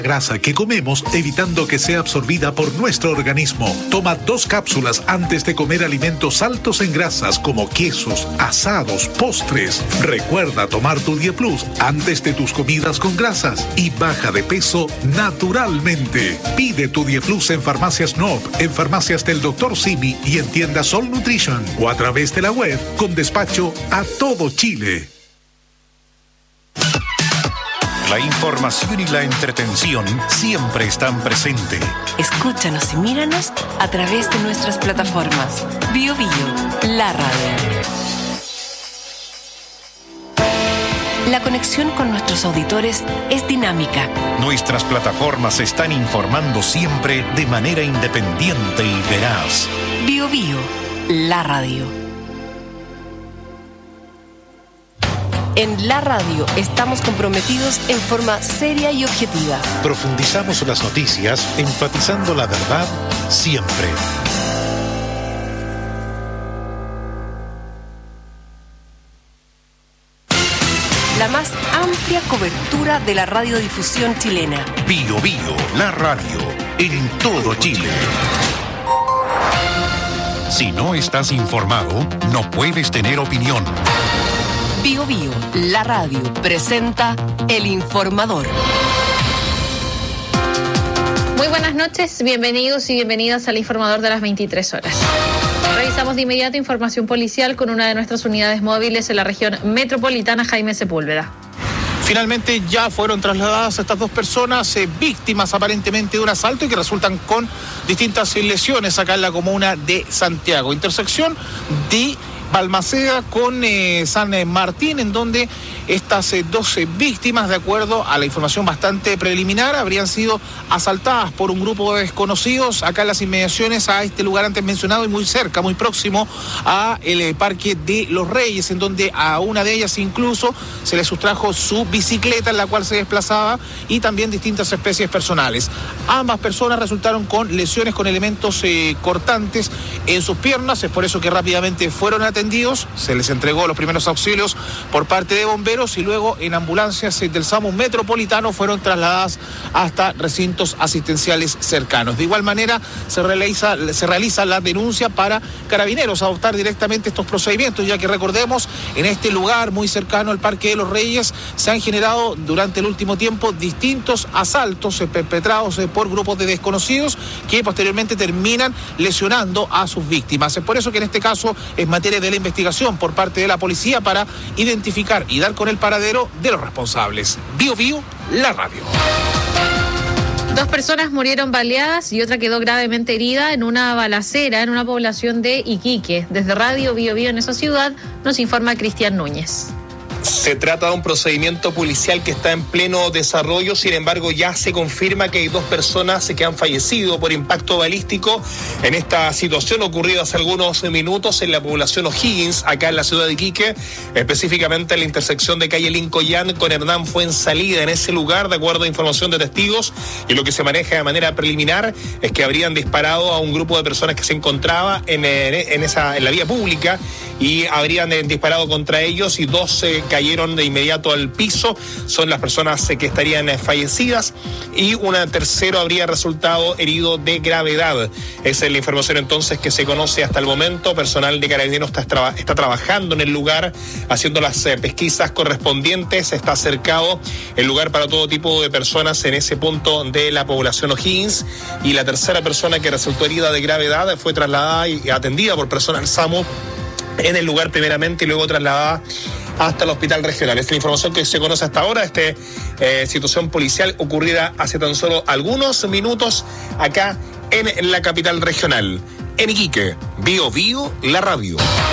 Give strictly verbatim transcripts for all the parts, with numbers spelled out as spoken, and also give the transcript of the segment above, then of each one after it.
grasa que comemos, evitando que sea absorbida por nuestro organismo. Toma dos cápsulas antes de comer alimentos altos en grasas como quesos, asados, postres. Recuerda tomar tu Dieplus antes de tus comidas con grasas y baja de peso naturalmente. Pide tu Dieplus en Farmacias Noop, en farmacias del doctor Simi y en tiendas Sol Nutrition o a través de la web con despacho a todo Chile. La información y la entretención siempre están presentes. Escúchanos y míranos a través de nuestras plataformas. Bio Bio, la radio. La conexión con nuestros auditores es dinámica. Nuestras plataformas están informando siempre de manera independiente y veraz. Bio Bio, la radio. En la radio estamos comprometidos en forma seria y objetiva. Profundizamos las noticias, enfatizando la verdad siempre. La más amplia cobertura de la radiodifusión chilena. Bio Bio, la radio, en todo Chile. Si no estás informado, no puedes tener opinión. Bio Bio, la radio, presenta El Informador. Muy buenas noches, bienvenidos y bienvenidas al Informador de las veintitrés horas. Revisamos de inmediato información policial con una de nuestras unidades móviles en la región metropolitana, Jaime Sepúlveda. Finalmente ya fueron trasladadas estas dos personas, eh, víctimas aparentemente de un asalto y que resultan con distintas lesiones acá en la comuna de Santiago. Intersección de Balmaceda con eh, San Martín, en donde estas eh, doce víctimas, de acuerdo a la información bastante preliminar, habrían sido asaltadas por un grupo de desconocidos acá en las inmediaciones a este lugar antes mencionado y muy cerca, muy próximo a el eh, Parque de los Reyes, en donde a una de ellas incluso se le sustrajo su bicicleta en la cual se desplazaba y también distintas especies personales. Ambas personas resultaron con lesiones con elementos eh, cortantes en sus piernas, es por eso que rápidamente fueron atendidos. Se les entregó los primeros auxilios por parte de bomberos y luego en ambulancias del SAMU Metropolitano fueron trasladadas hasta recintos asistenciales cercanos. De igual manera se realiza, se realiza la denuncia para Carabineros adoptar directamente estos procedimientos, ya que recordemos, en este lugar muy cercano al Parque de los Reyes se han generado durante el último tiempo distintos asaltos perpetrados por grupos de desconocidos que posteriormente terminan lesionando a sus víctimas. Es por eso que en este caso es materia de la investigación por parte de la policía para identificar y dar con el paradero de los responsables. Bio Bio, la radio. Dos personas murieron baleadas y otra quedó gravemente herida en una balacera en una población de Iquique. Desde Radio Bio Bio en esa ciudad nos informa Cristian Núñez. Se trata de un procedimiento policial que está en pleno desarrollo, sin embargo ya se confirma que hay dos personas que han fallecido por impacto balístico en esta situación ocurrida hace algunos minutos en la población O'Higgins, acá en la ciudad de Iquique, específicamente en la intersección de calle Lincoln con Hernán Fuensalida. En ese lugar, de acuerdo a información de testigos y lo que se maneja de manera preliminar, es que habrían disparado a un grupo de personas que se encontraba en, en, esa, en la vía pública y habrían eh, disparado contra ellos y dos eh, cayeron de inmediato al piso. Son las personas eh, que estarían eh, fallecidas y un tercero habría resultado herido de gravedad. Esa es la información entonces que se conoce hasta el momento. Personal de Carabineros está, traba, está trabajando en el lugar, haciendo las eh, pesquisas correspondientes. Está cercado el lugar para todo tipo de personas en ese punto de la población O'Higgins. Y la tercera persona que resultó herida de gravedad fue trasladada y atendida por personal SAMU en el lugar primeramente y luego trasladada hasta el hospital regional. Esta es la información que se conoce hasta ahora, esta eh, situación policial ocurrida hace tan solo algunos minutos acá en la capital regional. En Iquique, Bio Bio, la radio.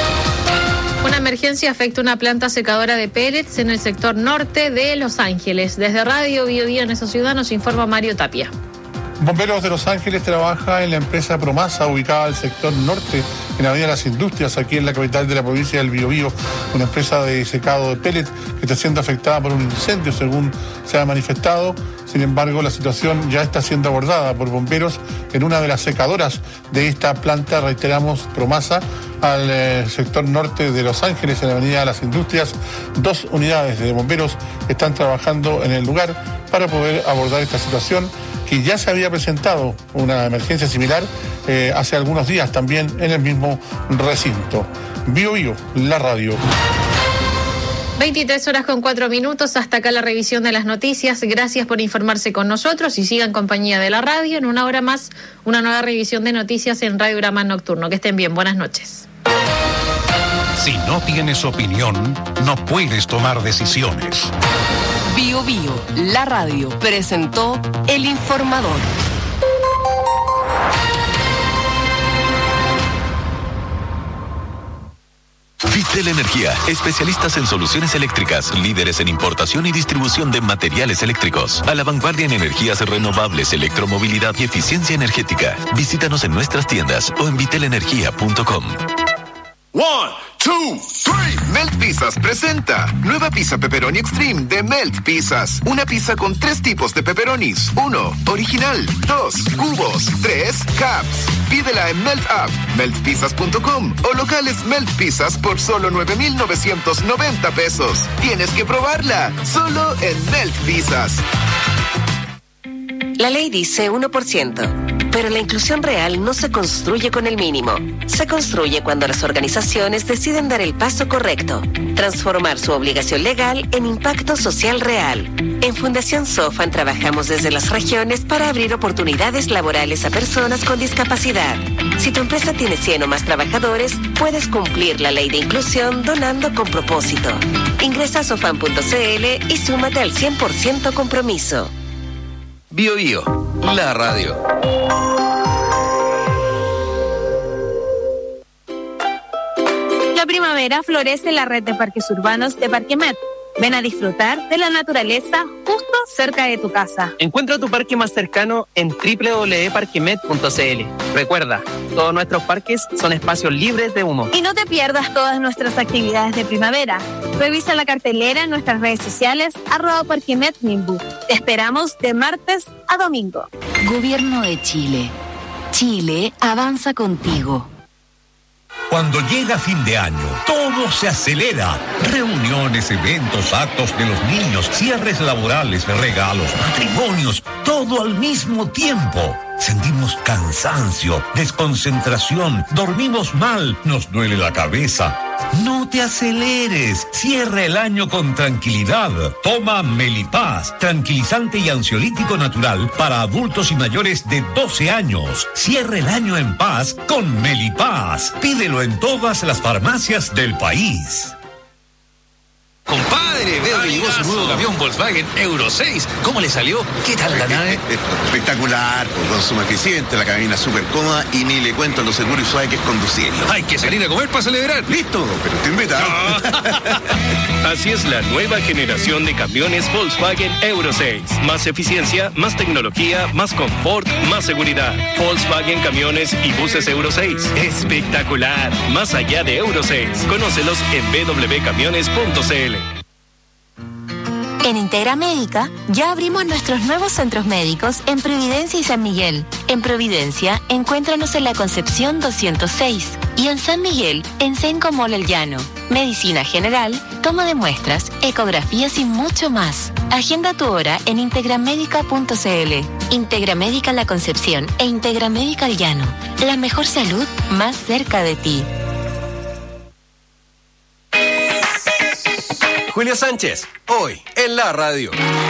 Una emergencia afecta una planta secadora de pellets en el sector norte de Los Ángeles. Desde Radio Bio Bio en esa ciudad nos informa Mario Tapia. Bomberos de Los Ángeles trabaja en la empresa Promasa, ubicada al sector norte, en la Avenida Las Industrias, aquí en la capital de la provincia del Biobío, una empresa de secado de pellets que está siendo afectada por un incendio, según se ha manifestado. Sin embargo, la situación ya está siendo abordada por bomberos en una de las secadoras de esta planta, reiteramos, Promasa, al eh, sector norte de Los Ángeles, en la Avenida Las Industrias. Dos unidades de bomberos están trabajando en el lugar para poder abordar esta situación que ya se había presentado una emergencia similar eh, hace algunos días también en el mismo recinto. Bio Bio, la radio. veintitrés horas con cuatro minutos, hasta acá la revisión de las noticias. Gracias por informarse con nosotros y sigan en compañía de la radio. En una hora más, una nueva revisión de noticias en Radiograma Nocturno. Que estén bien, buenas noches. Si no tienes opinión, no puedes tomar decisiones. Bio Bio, la radio, presentó El Informador. Vitel Energía, especialistas en soluciones eléctricas, líderes en importación y distribución de materiales eléctricos, a la vanguardia en energías renovables, electromovilidad y eficiencia energética. Visítanos en nuestras tiendas o en vitel energía punto com. One, two, three. Melt Pizzas presenta nueva pizza pepperoni extreme de Melt Pizzas. Una pizza con tres tipos de pepperonis. Uno, original. Dos, cubos. Tres, cups. Pídela en Melt App, melt pizzas punto com o locales Melt Pizzas por solo nueve mil novecientos noventa pesos. Tienes que probarla, solo en Melt Pizzas. La ley dice uno por ciento, pero la inclusión real no se construye con el mínimo. Se construye cuando las organizaciones deciden dar el paso correcto, transformar su obligación legal en impacto social real. En Fundación Sofan trabajamos desde las regiones para abrir oportunidades laborales a personas con discapacidad. Si tu empresa tiene cien o más trabajadores, puedes cumplir la ley de inclusión donando con propósito. Ingresa a sofan punto cl y súmate al cien por ciento compromiso. Bio Bio, la radio. La primavera florece en la red de parques urbanos de Parquemet. Ven a disfrutar de la naturaleza justo cerca de tu casa. Encuentra tu parque más cercano en doble u doble u doble u punto parquemet punto cl. Recuerda, todos nuestros parques son espacios libres de humo. Y no te pierdas todas nuestras actividades de primavera. Revisa la cartelera en nuestras redes sociales, arroba Parquemet Nimbu. Te esperamos de martes a domingo. Gobierno de Chile. Chile avanza contigo. Cuando llega fin de año, todo se acelera. Reuniones, eventos, actos de los niños, cierres laborales, regalos, matrimonios, todo al mismo tiempo. Sentimos cansancio, desconcentración, dormimos mal, nos duele la cabeza. No te aceleres, cierra el año con tranquilidad. Toma Melipaz, tranquilizante y ansiolítico natural para adultos y mayores de doce años. Cierra el año en paz con Melipaz. Pídelo en todas las farmacias del país. Compadre, veo que llegó su nuevo camión Volkswagen Euro seis. ¿Cómo le salió? ¿Qué tal la nave? Espectacular, con consumo eficiente, la cabina súper cómoda y ni le cuento lo seguro y suave que es conducirlo. Hay que salir a comer para celebrar. Listo, pero te invitado. No. Así es la nueva generación de camiones Volkswagen Euro seis. Más eficiencia, más tecnología, más confort, más seguridad. Volkswagen Camiones y Buses Euro seis. Espectacular. Más allá de Euro seis. Conócelos en w w w punto camiones punto cl. En Integra Médica ya abrimos nuestros nuevos centros médicos en Providencia y San Miguel. En Providencia, encuéntranos en la Concepción doscientos seis y en San Miguel, en Senco Mall El Llano. Medicina general, toma de muestras, ecografías y mucho más. Agenda tu hora en integramédica punto cl. Integra Médica La Concepción e Integra Médica El Llano. La mejor salud más cerca de ti. Julio Sánchez, hoy en la radio.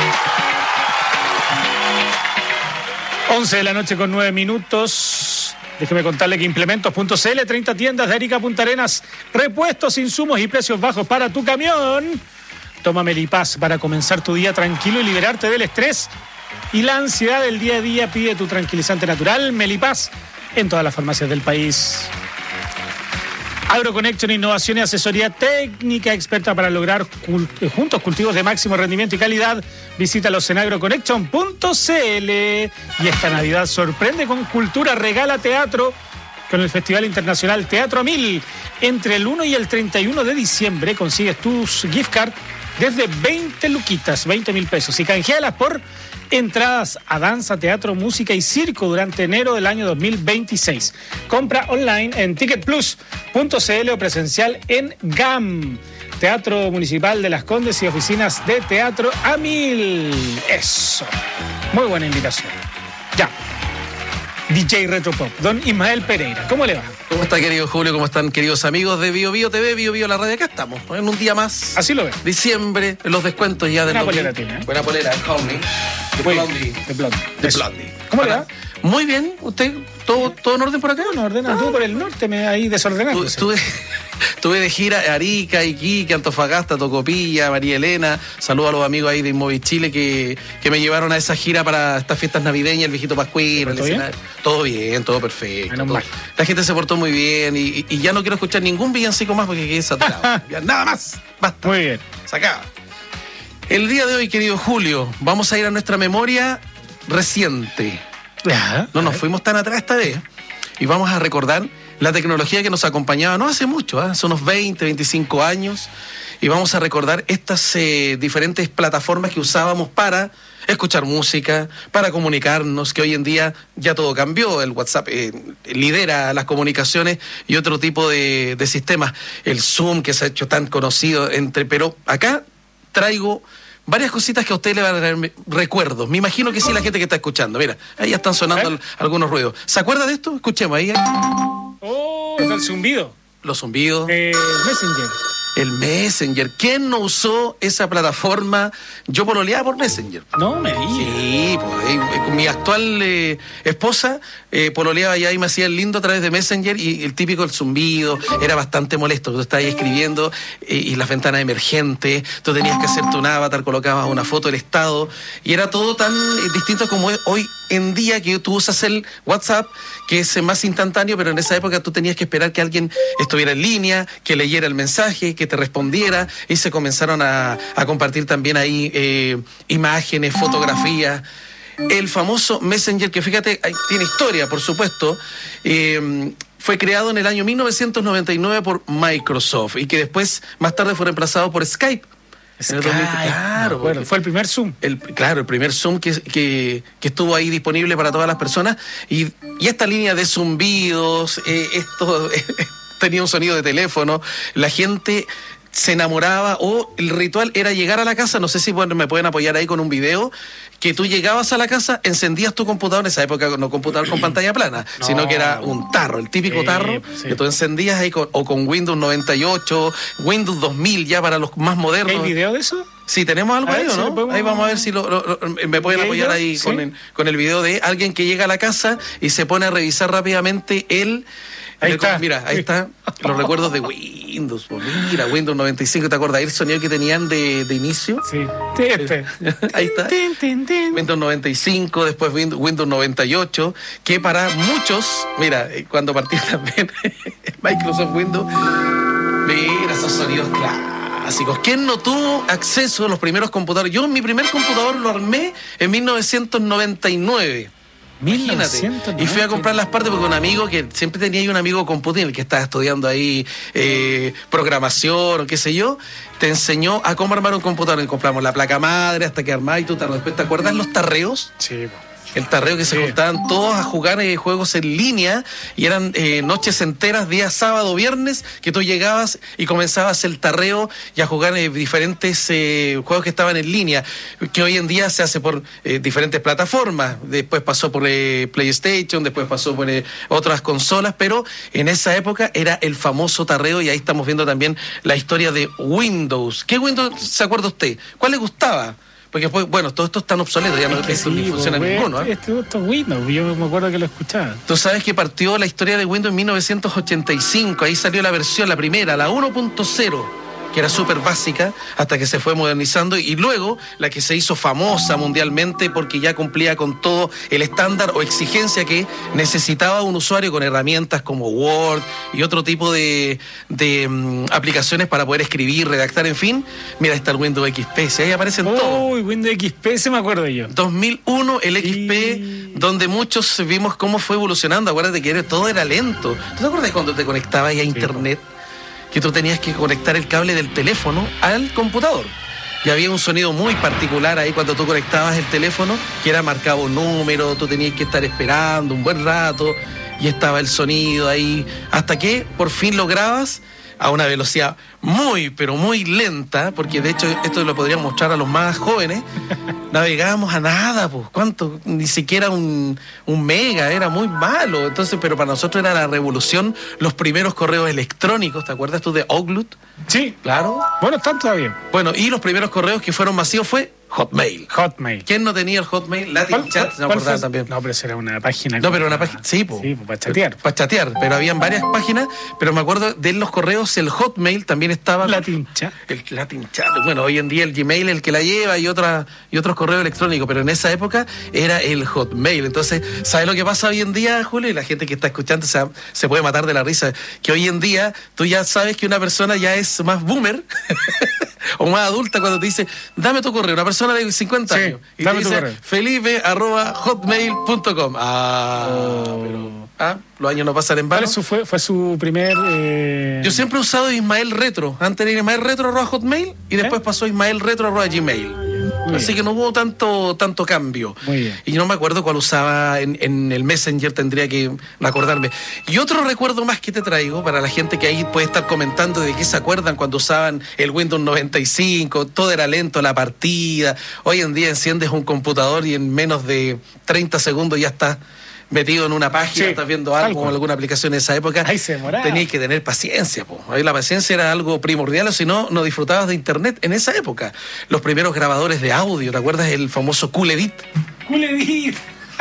once de la noche con nueve minutos. Déjeme contarle que implementos punto cl, treinta tiendas de Arica Punta Arenas, repuestos, insumos y precios bajos para tu camión. Toma Melipaz para comenzar tu día tranquilo y liberarte del estrés y la ansiedad del día a día. Pide tu tranquilizante natural Melipaz en todas las farmacias del país. AgroConnection, innovación y asesoría técnica experta para lograr cult- juntos cultivos de máximo rendimiento y calidad. Visítalos en agroconnection punto cl. Y esta Navidad sorprende con cultura, regala teatro con el Festival Internacional Teatro a Mil. Entre el uno y el treinta y uno de diciembre consigues tus gift card desde veinte luquitas, veinte mil pesos, y canjealas por entradas a danza, teatro, música y circo durante enero del año dos mil veintiséis. Compra online en ticket plus punto cl o presencial en G A M. Teatro Municipal de Las Condes y oficinas de teatro a mil. Eso. Muy buena invitación. Ya. D J Retropop, don Ismael Pereira. ¿Cómo le va? ¿Cómo está, querido Julio? ¿Cómo están, queridos amigos de Bio Bio T V, Bio Bio La Radio? Acá estamos, en un día más. Así lo ve. Diciembre, los descuentos ya del Buena polera tiene, ¿eh? Buena polera, Homely. De Blondie. De Blondie. De Blondie. ¿Cómo le va? Muy bien. ¿Usted? ¿Todo, todo en orden por acá? No, no ordenado. Tú por el norte me ahí desordenado. Estuve, estuve de gira Arica, Iquique, Antofagasta, Tocopilla, María Elena. Saludos a los amigos ahí de Inmovi Chile que, que me llevaron a esa gira para estas fiestas navideñas, el viejito Pascuino, el escenario. Todo bien, todo perfecto. Menos todo. mal. La gente se portó muy bien y, y ya no quiero escuchar ningún villancico más porque quedé saturado. Ya, nada más. Basta. Muy bien. Se acaba. El día de hoy, querido Julio, vamos a ir a nuestra memoria reciente. Ya, no nos fuimos tan atrás esta vez y vamos a recordar la tecnología que nos acompañaba no hace mucho, ¿eh? Hace unos veinte, veinticinco años, y vamos a recordar estas eh, diferentes plataformas que usábamos para escuchar música, para comunicarnos, que hoy en día ya todo cambió. El WhatsApp eh, lidera las comunicaciones y otro tipo de, de sistemas. El Zoom, que se ha hecho tan conocido, entre, pero acá traigo varias cositas que a usted le van a traer recuerdos. Me imagino que sí, la gente que está escuchando. Mira, ahí ya están sonando ¿Eh? algunos ruidos. ¿Se acuerda de esto? Escuchemos ahí. Oh, el zumbido. Los zumbidos. Eh, Messenger. El Messenger. ¿Quién no usó esa plataforma? Yo pololeaba por Messenger. No me digas. Sí, pues, eh, con mi actual eh, esposa eh, pololeaba y ahí me hacía el lindo a través de Messenger y el típico el zumbido era bastante molesto. Tú estabas ahí escribiendo eh, y las ventanas emergentes, tú tenías que hacerte un avatar, colocabas una foto del estado y era todo tan eh, distinto como es hoy en día, que tú usas el WhatsApp, que es más instantáneo, pero en esa época tú tenías que esperar que alguien estuviera en línea, que leyera el mensaje, que te respondiera, y se comenzaron a, a compartir también ahí eh, imágenes, fotografías. El famoso Messenger, que fíjate, tiene historia, por supuesto, eh, fue creado en el año mil novecientos noventa y nueve por Microsoft y que después, más tarde, fue reemplazado por Skype. Skype, claro, bueno, fue el primer Zoom. El, claro, el primer Zoom que, que, que estuvo ahí disponible para todas las personas. Y, y esta línea de zumbidos, eh, esto eh, tenía un sonido de teléfono, la gente se enamoraba, o el ritual era llegar a la casa, no sé si bueno, me pueden apoyar ahí con un video, que tú llegabas a la casa, encendías tu computador, en esa época no computador con pantalla plana, no, sino que era un tarro, el típico sí, tarro, sí. que tú encendías ahí con, o con Windows noventa y ocho, Windows dos mil ya para los más modernos. ¿Hay video de eso? Sí, tenemos algo ahí, ¿o no? Podemos... Ahí vamos a ver si lo, lo, lo, me pueden apoyar ahí ¿sí? con, el, con el video de alguien que llega a la casa y se pone a revisar rápidamente el... Ahí el, está. Mira, ahí está los recuerdos de Windows. Pues mira, Windows noventa y cinco, ¿te acuerdas? El sonido que tenían de, de inicio. Sí. Este. Ahí está. Tin, tin, tin. Windows noventa y cinco, después Windows, Windows noventa y ocho, que para muchos, mira, cuando partí también Microsoft Windows, mira esos sonidos clásicos. ¿Quién no tuvo acceso a los primeros computadores? Yo mi primer computador lo armé en mil novecientos noventa y nueve. Imagínate. Y fui a comprar las partes porque un amigo que siempre tenía ahí un amigo computing, el que estaba estudiando ahí eh, programación o qué sé yo, te enseñó a cómo armar un computador. Y compramos la placa madre hasta que armaba y tú te después, ¿te acuerdas los tarreos? Sí. El tarreo que se sí. juntaban todos a jugar eh, juegos en línea y eran eh, noches enteras, días sábado, viernes, que tú llegabas y comenzabas el tarreo y a jugar eh, diferentes eh, juegos que estaban en línea, que hoy en día se hace por eh, diferentes plataformas. Después pasó por eh, PlayStation, después pasó por eh, otras consolas, pero en esa época era el famoso tarreo y ahí estamos viendo también la historia de Windows. ¿Qué Windows se acuerda usted? ¿Cuál le gustaba? Porque después, bueno, todo esto es tan obsoleto, ya no es que sí, ni funciona pues, ninguno. ¿eh? Esto es Windows, yo me acuerdo que lo escuchaba. Tú sabes que partió la historia de Windows en mil novecientos ochenta y cinco, ahí salió la versión, la primera, la uno punto cero, que era súper básica, hasta que se fue modernizando, y luego la que se hizo famosa mundialmente porque ya cumplía con todo el estándar o exigencia que necesitaba un usuario con herramientas como Word y otro tipo de, de um, aplicaciones para poder escribir, redactar, en fin. Mira, está el Windows X P, si ahí aparecen oh, todos. Uy, Windows X P, se me acuerdo yo. dos mil uno, el X P, y... donde muchos vimos cómo fue evolucionando. Acuérdate que todo era lento. ¿Tú te acuerdas cuando te conectabas a internet? Sí, que tú tenías que conectar el cable del teléfono al computador. Y había un sonido muy particular ahí cuando tú conectabas el teléfono, que era marcado un número, tú tenías que estar esperando un buen rato, y estaba el sonido ahí, hasta que por fin lograbas a una velocidad muy, pero muy lenta, porque de hecho esto lo podríamos mostrar a los más jóvenes, navegábamos a nada, pues, ¿cuánto? Ni siquiera un, un mega, era muy malo. Entonces, pero para nosotros era la revolución, los primeros correos electrónicos, ¿te acuerdas tú de Outlook? Sí. Claro. Bueno, están todavía. Bueno, y los primeros correos que fueron masivos fue Hotmail. Hotmail. ¿Quién no tenía el Hotmail? Latin Chat, se me acordaba también. No, pero eso era una página. No, pero una página, sí, po. Sí, po, para chatear. Para chatear, pero habían varias páginas, pero me acuerdo de los correos, el Hotmail también estaba. Latin Chat. El Latin Chat. Bueno, hoy en día el Gmail el que la lleva y otra y otros correos electrónicos, pero en esa época era el Hotmail. Entonces, ¿sabes lo que pasa hoy en día, Julio? Y la gente que está escuchando se, se puede matar de la risa, que hoy en día tú ya sabes que una persona ya es más boomer o más adulta cuando te dice, dame tu correo, una persona de cincuenta sí, años, y dame te tu dice correo. felipe arroba hotmail punto com. Ah, Oh. pero ah, los años no pasan en vano. ¿Cuál su fue, fue su primer...? Eh... Yo siempre he usado Ismael Retro. Antes era Ismael Retro arroba hotmail y después ¿Eh? pasó Ismael Retro arroba gmail. Muy Así bien. Que no hubo tanto tanto cambio. Muy bien. Y no me acuerdo cuál usaba en, en el Messenger, tendría que acordarme. Y otro recuerdo más que te traigo, para la gente que ahí puede estar comentando de qué se acuerdan cuando usaban el Windows noventa y cinco, todo era lento, la partida. Hoy en día enciendes un computador y en menos de treinta segundos ya estás metido en una página, sí, estás viendo algo o alguna aplicación en esa época. Ahí se demoraba. Tenías que tener paciencia, po. Ahí la paciencia era algo primordial, o si no, no disfrutabas de internet en esa época. Los primeros grabadores de audio, ¿te acuerdas? El famoso Cool Edit. Cool Edit.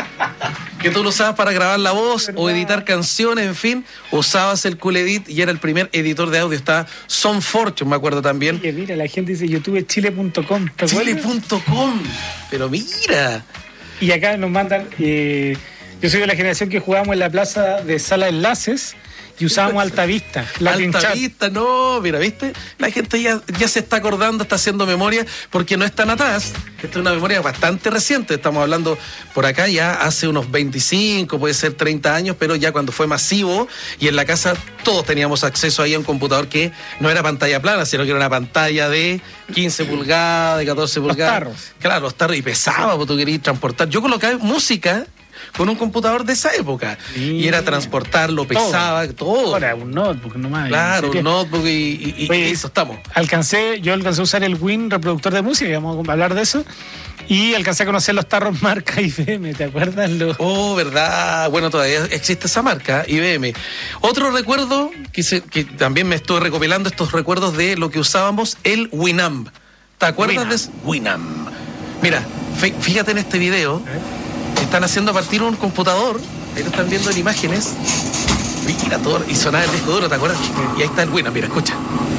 Que tú lo usabas para grabar la voz o editar canciones, en fin, usabas el Cool Edit y era el primer editor de audio. Estaba Son Fortune, me acuerdo también. Oye, mira, la gente dice youtube chile punto com. chile punto com, pero mira. Y acá nos mandan... Eh... Yo soy de la generación que jugábamos en la plaza de Sala Enlaces y usábamos Altavista. Altavista, no, mira, ¿viste? La gente ya, ya se está acordando, está haciendo memoria, porque no están atrás. Esta es una memoria bastante reciente. Estamos hablando por acá ya hace unos veinticinco, puede ser treinta años, pero ya cuando fue masivo y en la casa todos teníamos acceso ahí a un computador que no era pantalla plana, sino que era una pantalla de quince pulgadas, de catorce pulgadas. Los tarros. Claro, los tarros, y pesaba, porque tú querías transportar. Yo colocaba música con un computador de esa época. Sí. Y era transportarlo, pesaba, todo. todo. Ahora, un notebook nomás. Claro, un notebook y, y, Oye, y eso estamos. Alcancé, yo alcancé a usar el Win reproductor de música, vamos a hablar de eso. Y alcancé a conocer los tarros marca I B M, ¿te acuerdas? Los... Oh, verdad. Bueno, todavía existe esa marca, I B M. Otro recuerdo, que, se, que también me estoy recopilando estos recuerdos de lo que usábamos, el Winamp. ¿Te acuerdas Winamp. de eso? Winamp. Mira, fíjate en este video. ¿Eh? Están haciendo partir un computador, ahí lo están viendo en imágenes. Mira todo, y sonaba el disco duro, ¿te acuerdas? Y ahí está el Winamp, mira, escucha.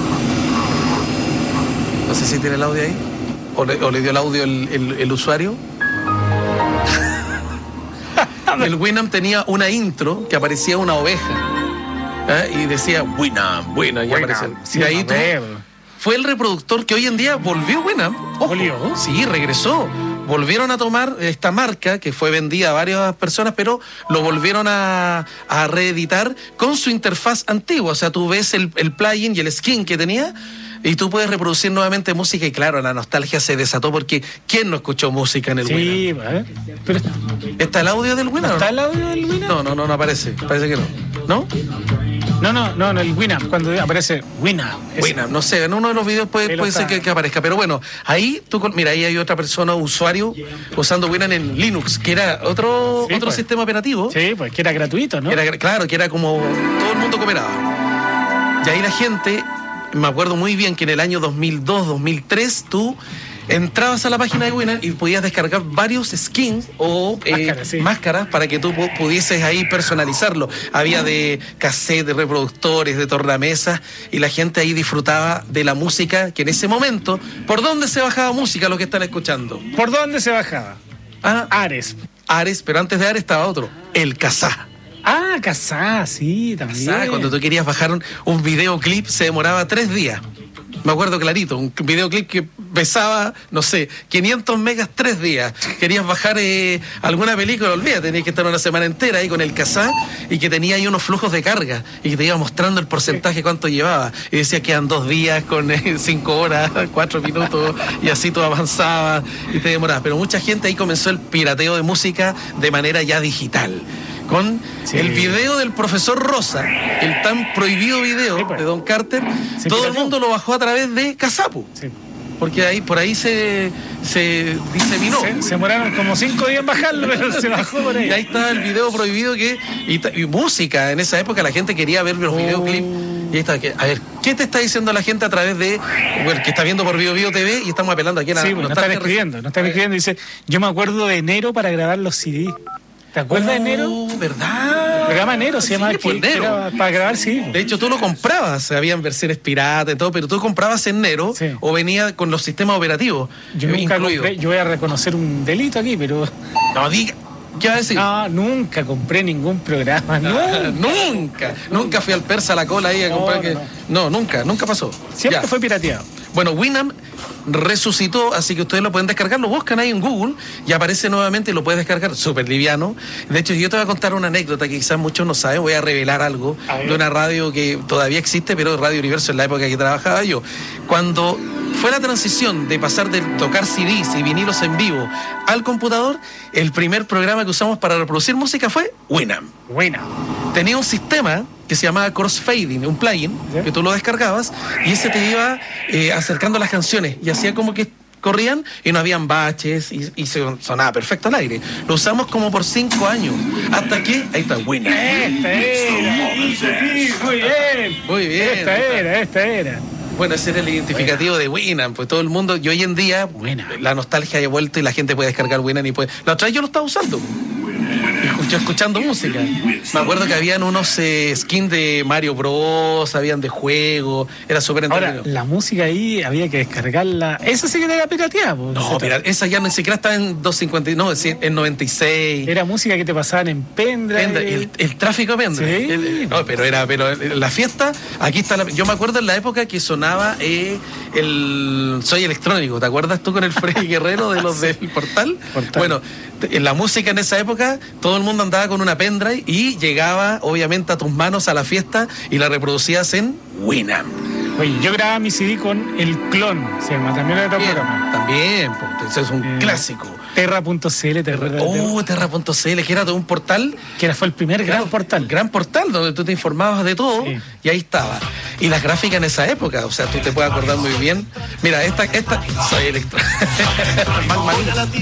No sé si tiene el audio ahí, o le, o le dio el audio el, el, el usuario. El Winamp tenía una intro que aparecía una oveja, ¿eh? Y decía Winamp, Winamp, y aparecía. Sí, y ahí tú, fue el reproductor que hoy en día volvió Winamp. Ojo, ¿volvió? Sí, regresó. Volvieron a tomar esta marca que fue vendida a varias personas, pero lo volvieron a, a reeditar con su interfaz antigua. O sea, tú ves el, el plugin y el skin que tenía y tú puedes reproducir nuevamente música. Y claro, la nostalgia se desató porque ¿quién no escuchó música en el sí, Winamp? ¿eh? Pero... ¿Está el audio del Winamp? ¿Está el audio del Winamp? No, no, no, no aparece. Parece que no. ¿No? No, no, no, no, el Winamp, cuando aparece Winamp. Winamp, no sé, en uno de los videos puede, puede ser que, que aparezca, pero bueno, ahí tú, mira, ahí hay otra persona, usuario, usando Winamp en Linux, que era otro, sí, otro pues. sistema operativo. Sí, pues que era gratuito, ¿no? Era, claro, que era como todo el mundo cooperaba. Y ahí la gente, me acuerdo muy bien que en el año dos mil dos, dos mil tres, tú entrabas a la página de Winamp y podías descargar varios skins o eh, máscaras, sí. máscaras para que tú pudieses ahí personalizarlo. Había de cassette, de reproductores, de tornamesas, y la gente ahí disfrutaba de la música que en ese momento... ¿Por dónde se bajaba música los que están escuchando? ¿Por dónde se bajaba? Ah, Ares. Ares, pero antes de Ares estaba otro, el Kazaa. Ah, Kazaa, sí, también. Kazaa, cuando tú querías bajar un, un videoclip se demoraba tres días. Me acuerdo clarito, un videoclip que pesaba, no sé, quinientos megas tres días. Querías bajar eh, alguna película, olvídate, tenías que estar una semana entera ahí con el Kazaa y que tenía ahí unos flujos de carga y que te iba mostrando el porcentaje cuánto llevaba. Y decía que eran dos días con eh, cinco horas, cuatro minutos y así tú avanzabas y te demorabas. Pero mucha gente ahí comenzó el pirateo de música de manera ya digital. con Sí. el video del profesor Rosa, el tan prohibido video Sí, pues. de Don Carter. Se Todo el pirateó. mundo lo bajó a través de Casapu. Sí. Porque ahí, por ahí se, se diseminó. Se, se demoraron como cinco días en bajarlo, pero se bajó por ahí. Y ahí está el video prohibido que y, ta- y música. En esa época la gente quería ver los videoclips. Y ahí está. Que, a ver, ¿qué te está diciendo la gente a través de, bueno, que está viendo por Bio Bio T V y estamos apelando aquí a la Sí, pues, no están nostalgia? escribiendo, no están escribiendo. Dice, yo me acuerdo de enero para grabar los C D. ¿Te acuerdas de enero? Oh, ¿verdad? El programa Enero se Sí, llamaba, pues, que- Nero. que era para grabar C D. De hecho, tú lo comprabas, habían versiones piratas y todo, pero tú comprabas en Nero Sí. o venía con los sistemas operativos Yo eh, nunca incluidos. compré, yo voy a reconocer un delito aquí, pero No diga, ¿qué va a decir? no, nunca compré ningún programa, no. nunca, nunca fui al persa a la cola ahí a No, comprar no, que. no. No, nunca, nunca pasó. Siempre Ya. fue pirateado. Bueno, Winamp resucitó, así que ustedes lo pueden descargar, lo buscan ahí en Google y aparece nuevamente y lo puedes descargar, súper liviano. De hecho, yo te voy a contar una anécdota que quizás muchos no saben, voy a revelar algo A ver. de una radio que todavía existe, pero Radio Universo en la época que trabajaba yo. Cuando fue la transición de pasar de tocar C Ds y vinilos en vivo al computador, el primer programa que usamos para reproducir música fue Winamp. Buena. Tenía un sistema que se llamaba crossfading, un plugin que tú lo descargabas y ese te iba eh, acercando las canciones y hacía como que corrían y no habían baches y, y se sonaba perfecto al aire. Lo usamos como por cinco años hasta que ahí está Winamp. Esta era, muy bien. Muy bien. Esta era, esta era. Bueno, ese era el identificativo de Winamp, pues todo el mundo, y hoy en día Buena. la nostalgia ha vuelto y la gente puede descargar Winamp y puede. La otra vez yo lo estaba usando. Escucho- escuchando música. Me acuerdo que habían unos eh, skins de Mario Bros, habían de juego, era súper Ahora, entretenido. la música ahí había que descargarla. Esa sí que era pirateada, po. No, mira, esa ya ni siquiera está en doscientos cincuenta, no, es en noventa y seis. Era música que te pasaban en pendrive. Pendrive, el, el tráfico pendrive. Sí. El- no, pero era, pero la fiesta, aquí está la, yo me acuerdo en la época que sonaba eh, el Soy Electrónico, ¿te acuerdas tú con el Freddy Guerrero de los del portal? Portal. Bueno, te- en la música en esa época, todo el mundo andaba con una pendrive y llegaba obviamente a tus manos a la fiesta y la reproducías en Winamp. Oye, yo grababa mi C D con el clon, se llama, también era otro También, programa. también, pues, ese es un Eh, clásico. Terra punto c l, Terra, Oh, Terra punto c l, que era todo un portal. que era, fue el primer gran portal. Gran portal donde tú te informabas de todo Sí. y ahí estaba. Y las gráficas en esa época, o sea, tú te puedes acordar muy bien. Mira, esta, esta, soy electro. Mal, mal.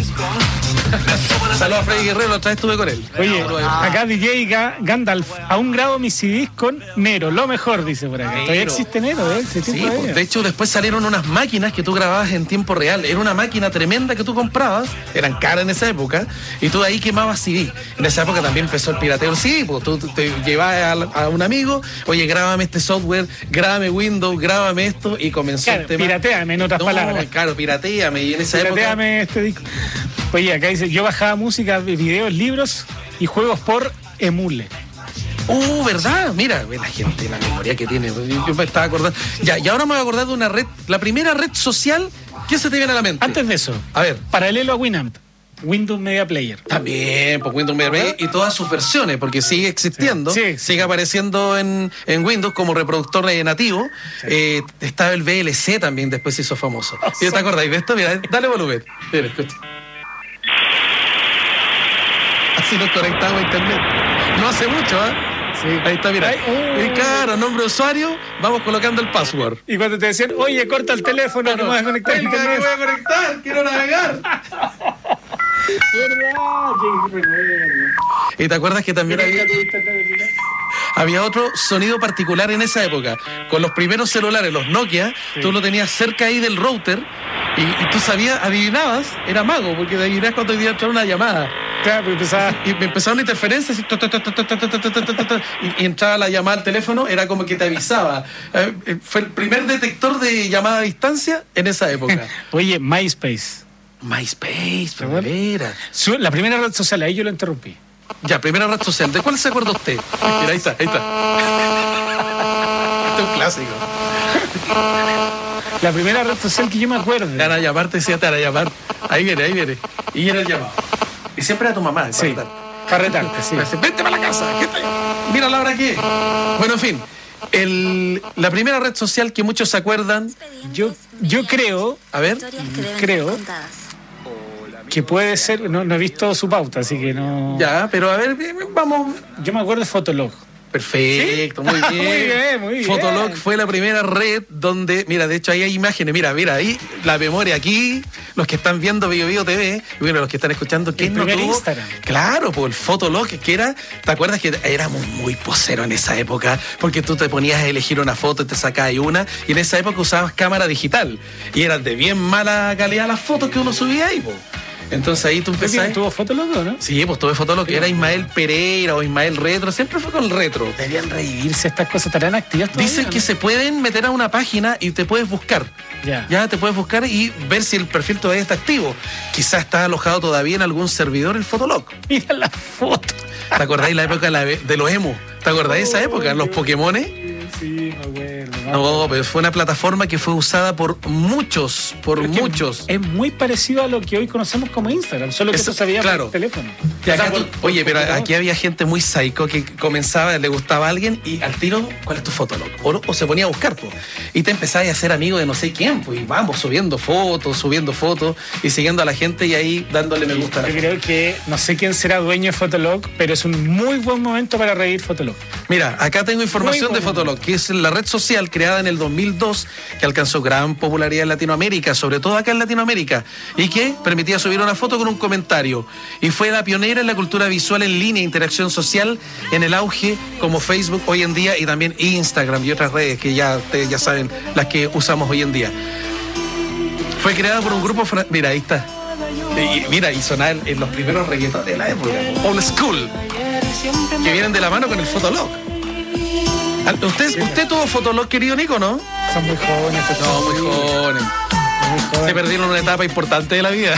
Saludos a Freddy Guerrero, la otra vez estuve con él. Oye, Saludos a- acá D J Ga- Gandalf, aún grabo mis C Ds con Nero, lo mejor, dice por acá. Todavía Nero. existe Nero, ¿eh? Ese Sí, tipo de- pues, de hecho después salieron unas máquinas que tú grababas en tiempo real. Era una máquina tremenda que tú comprabas, eran caras en esa época, y tú ahí quemabas C D. En esa época también empezó el pirateo. Sí, pues tú te llevabas a, a un amigo, oye, grábame este software, grábame Windows, grábame esto, y comenzó Claro, el tema. pirateame, en otras No, palabras. claro, pirateame. Y en esa época. Pirateame este disco. Oye, acá dice, yo bajaba música, videos, libros y juegos por Emule. Uh, ¿verdad? Mira, ve la gente, la memoria que tiene. Yo me estaba acordando. Ya, y ahora me voy a acordar de una red, la primera red social, ¿qué se te viene a la mente? Antes de eso, A ver. paralelo a Winamp, Windows Media Player. También, pues Windows Media Player y todas sus versiones, porque sigue existiendo, Sí, sí. sigue apareciendo en, en Windows como reproductor eh, nativo. Eh, estaba el V L C también, después se hizo famoso. ¿Y te acordáis de esto? Mira, dale volumen. Mira, escucha. Así nos conectamos a internet. No hace mucho, ¿ah? Sí. Ahí está, mira. Ay, uh. Y claro, nombre de usuario, vamos colocando el password. Y cuando te decían, oye, corta el teléfono, no, me vas a conectar a Venga, que internet. voy a conectar, quiero navegar. ¿Verdad? Qué recuerdo. ¿Y te acuerdas que también había, había otro sonido particular en esa época? Con los primeros celulares, los Nokia, tú lo tenías cerca ahí del router y, y tú sabías, adivinabas, era mago, porque adivinabas cuando iba a entrar una llamada. Claro, pero empezaba... Y me empezaba una interferencia así, ta, ta, ta, ta, ta, ta, ta, ta, ta, ta, ta, y, y entraba la llamada al teléfono, era como que te avisaba. Eh, eh, Fue el primer detector de llamada a distancia en esa época. Oye, MySpace. MySpace, pero de veras. Su- La primera red social, ahí yo lo interrumpí. Ya, primera red social. ¿De cuál se acuerda usted? Mira, ahí está, ahí está. Este es un clásico. La primera red social que yo me acuerdo. Te van a llamar, te decía, te van a llamar. Ahí viene, ahí viene. Y era el llamado. Y siempre era tu mamá. Sí, para para retarte, sí. Me dice, vente para la casa. ¿Qué está? Mira la hora que. Bueno, en fin. El, la primera red social que muchos se acuerdan. Yo, yo creo, A ver. creo que puede ser, no, no he visto su pauta, así que no... Ya, pero a ver, vamos... Yo me acuerdo de Fotolog. Perfecto, ¿sí? Muy bien. Muy bien, muy bien. Fotolog fue la primera red donde, mira, de hecho ahí hay imágenes, mira, mira, ahí la memoria aquí, los que están viendo Bio Bio T V, y bueno, los que están escuchando, ¿quién no tuvo? Instagram. Claro, pues el Fotolog, que era, ¿te acuerdas que éramos muy poseros en esa época? Porque tú te ponías a elegir una foto y te sacabas una, y en esa época usabas cámara digital, y eran de bien mala calidad las fotos que uno subía ahí, pues. Entonces ahí tú empezás. ¿Tuvo Fotolog, no? Sí, pues tuve Fotolog, que era Ismael Pereira o Ismael Retro, siempre fue con el retro. Deberían revivirse estas cosas, ¿estarán activas todavía? Dicen que ¿no? se pueden meter a una página y te puedes buscar. Ya. Ya te puedes buscar y ver si el perfil todavía está activo. Quizás está alojado todavía en algún servidor el Fotolog. Mira la foto. ¿Te acordáis la época de los emo? ¿Te acordáis de esa época? Los Pokémones. Sí, me acuerdo. No, pero fue una plataforma que fue usada por muchos, por pero muchos. Es, es muy parecido a lo que hoy conocemos como Instagram, solo que Eso, eso se veía claro. por teléfono. Y acá O sea, tú- por- por oye, pero computador. aquí había gente muy psycho que comenzaba, le gustaba a alguien y al tiro, ¿cuál es tu Fotolog? O, o se ponía a buscar, pues. Y te empezabas a ser amigo de no sé quién, pues. Y vamos subiendo fotos, subiendo fotos y siguiendo a la gente y ahí dándole me gusta. a la Yo gente. creo que no sé quién será dueño de Fotolog, pero es un muy buen momento para revivir Fotolog. Mira, acá tengo información Muy de bueno. Fotolog, que es la red social creada en el dos mil dos que alcanzó gran popularidad en Latinoamérica, sobre todo acá en Latinoamérica, y que permitía subir una foto con un comentario. Y fue la pionera en la cultura visual en línea e interacción social en el auge como Facebook hoy en día y también Instagram y otras redes que ya, ustedes ya saben las que usamos hoy en día. Fue creada por un grupo... fran- Mira, ahí está. Y, mira, y sonar en los primeros reggaetones de la época. Old School. Que vienen de la mano con el Fotolog. ¿Usted, usted tuvo Fotolog, querido Nico, no? Son muy jóvenes. pues, No, muy sí, jóvenes. muy jóvenes. Se perdieron una etapa importante de la vida.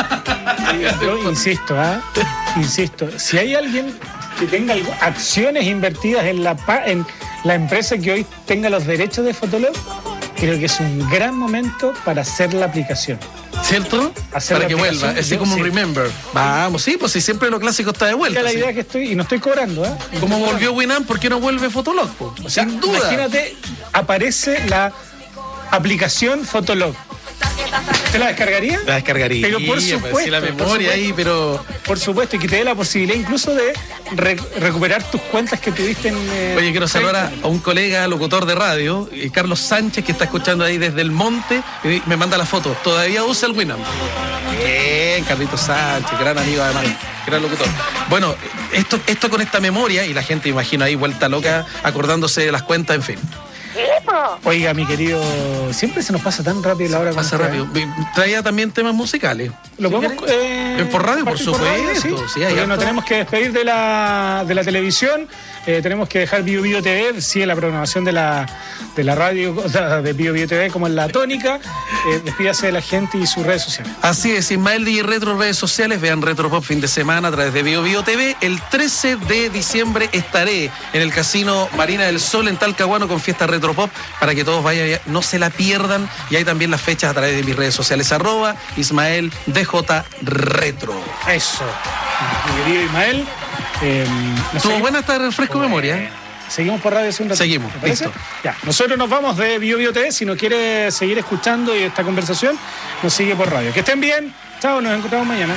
Yo insisto, ¿ah? Insisto, si hay alguien que tenga algo- acciones invertidas en la, pa- en la empresa que hoy tenga los derechos de Fotolog, creo que es un gran momento para hacer la aplicación. ¿Cierto? Hacer Para la que aplicación, vuelva, así yo como un sí. remember. Vamos, sí, pues si siempre lo clásico está de vuelta. Mira la sí. idea que estoy, y no estoy cobrando, ¿ah? No Como estoy volvió Winamp, ¿por qué no vuelve Fotolog? po? O sea, Sin duda. imagínate, aparece la aplicación Fotolog. ¿Te la descargaría? La descargaría. Pero por pues, supuesto. sí, la por memoria supuesto. ahí, pero. Por supuesto, y que te dé la posibilidad incluso de re- recuperar tus cuentas que tuviste en... eh, Oye, quiero saludar a, Facebook. a un colega locutor de radio, eh, Carlos Sánchez, que está escuchando ahí desde el monte y me manda la foto. Todavía usa el Winamp. Bien, Carlitos Sánchez, gran amigo además, gran locutor. Bueno, esto, esto con esta memoria y la gente, imagino, ahí vuelta loca, acordándose de las cuentas, en fin. Oiga, mi querido, siempre se nos pasa tan rápido la hora. Pasa con rápido. Traía también temas musicales. ¿Lo ¿Sí podemos quieres? eh, Eh, por radio, por compartir radio, supuesto. sí? Sí, hay Porque harto. nos tenemos que despedir de la, de la televisión. Eh, tenemos que dejar Bio Bio T V, sigue la programación de la, de la radio, o sea, de Bio Bio T V como en la tónica. Eh, despídase de la gente y sus redes sociales. Así es, Ismael D J Retro, redes sociales, vean Retropop fin de semana a través de Bio Bio T V. El trece de diciembre estaré en el Casino Marina del Sol en Talcahuano con fiesta Retropop para que todos vayan, no se la pierdan. Y hay también las fechas a través de mis redes sociales, arroba Ismael D J Retro. Eso, mi querido Ismael. Eh, nos ¿Estuvo seguimos- buena esta refresco Bueno, memoria? Seguimos por radio hace un ratito, Seguimos, ¿te parece? listo. Ya, nosotros nos vamos de Bio Bio T V. Si no quiere seguir escuchando esta conversación, nos sigue por radio. Que estén bien. Chao, nos encontramos mañana.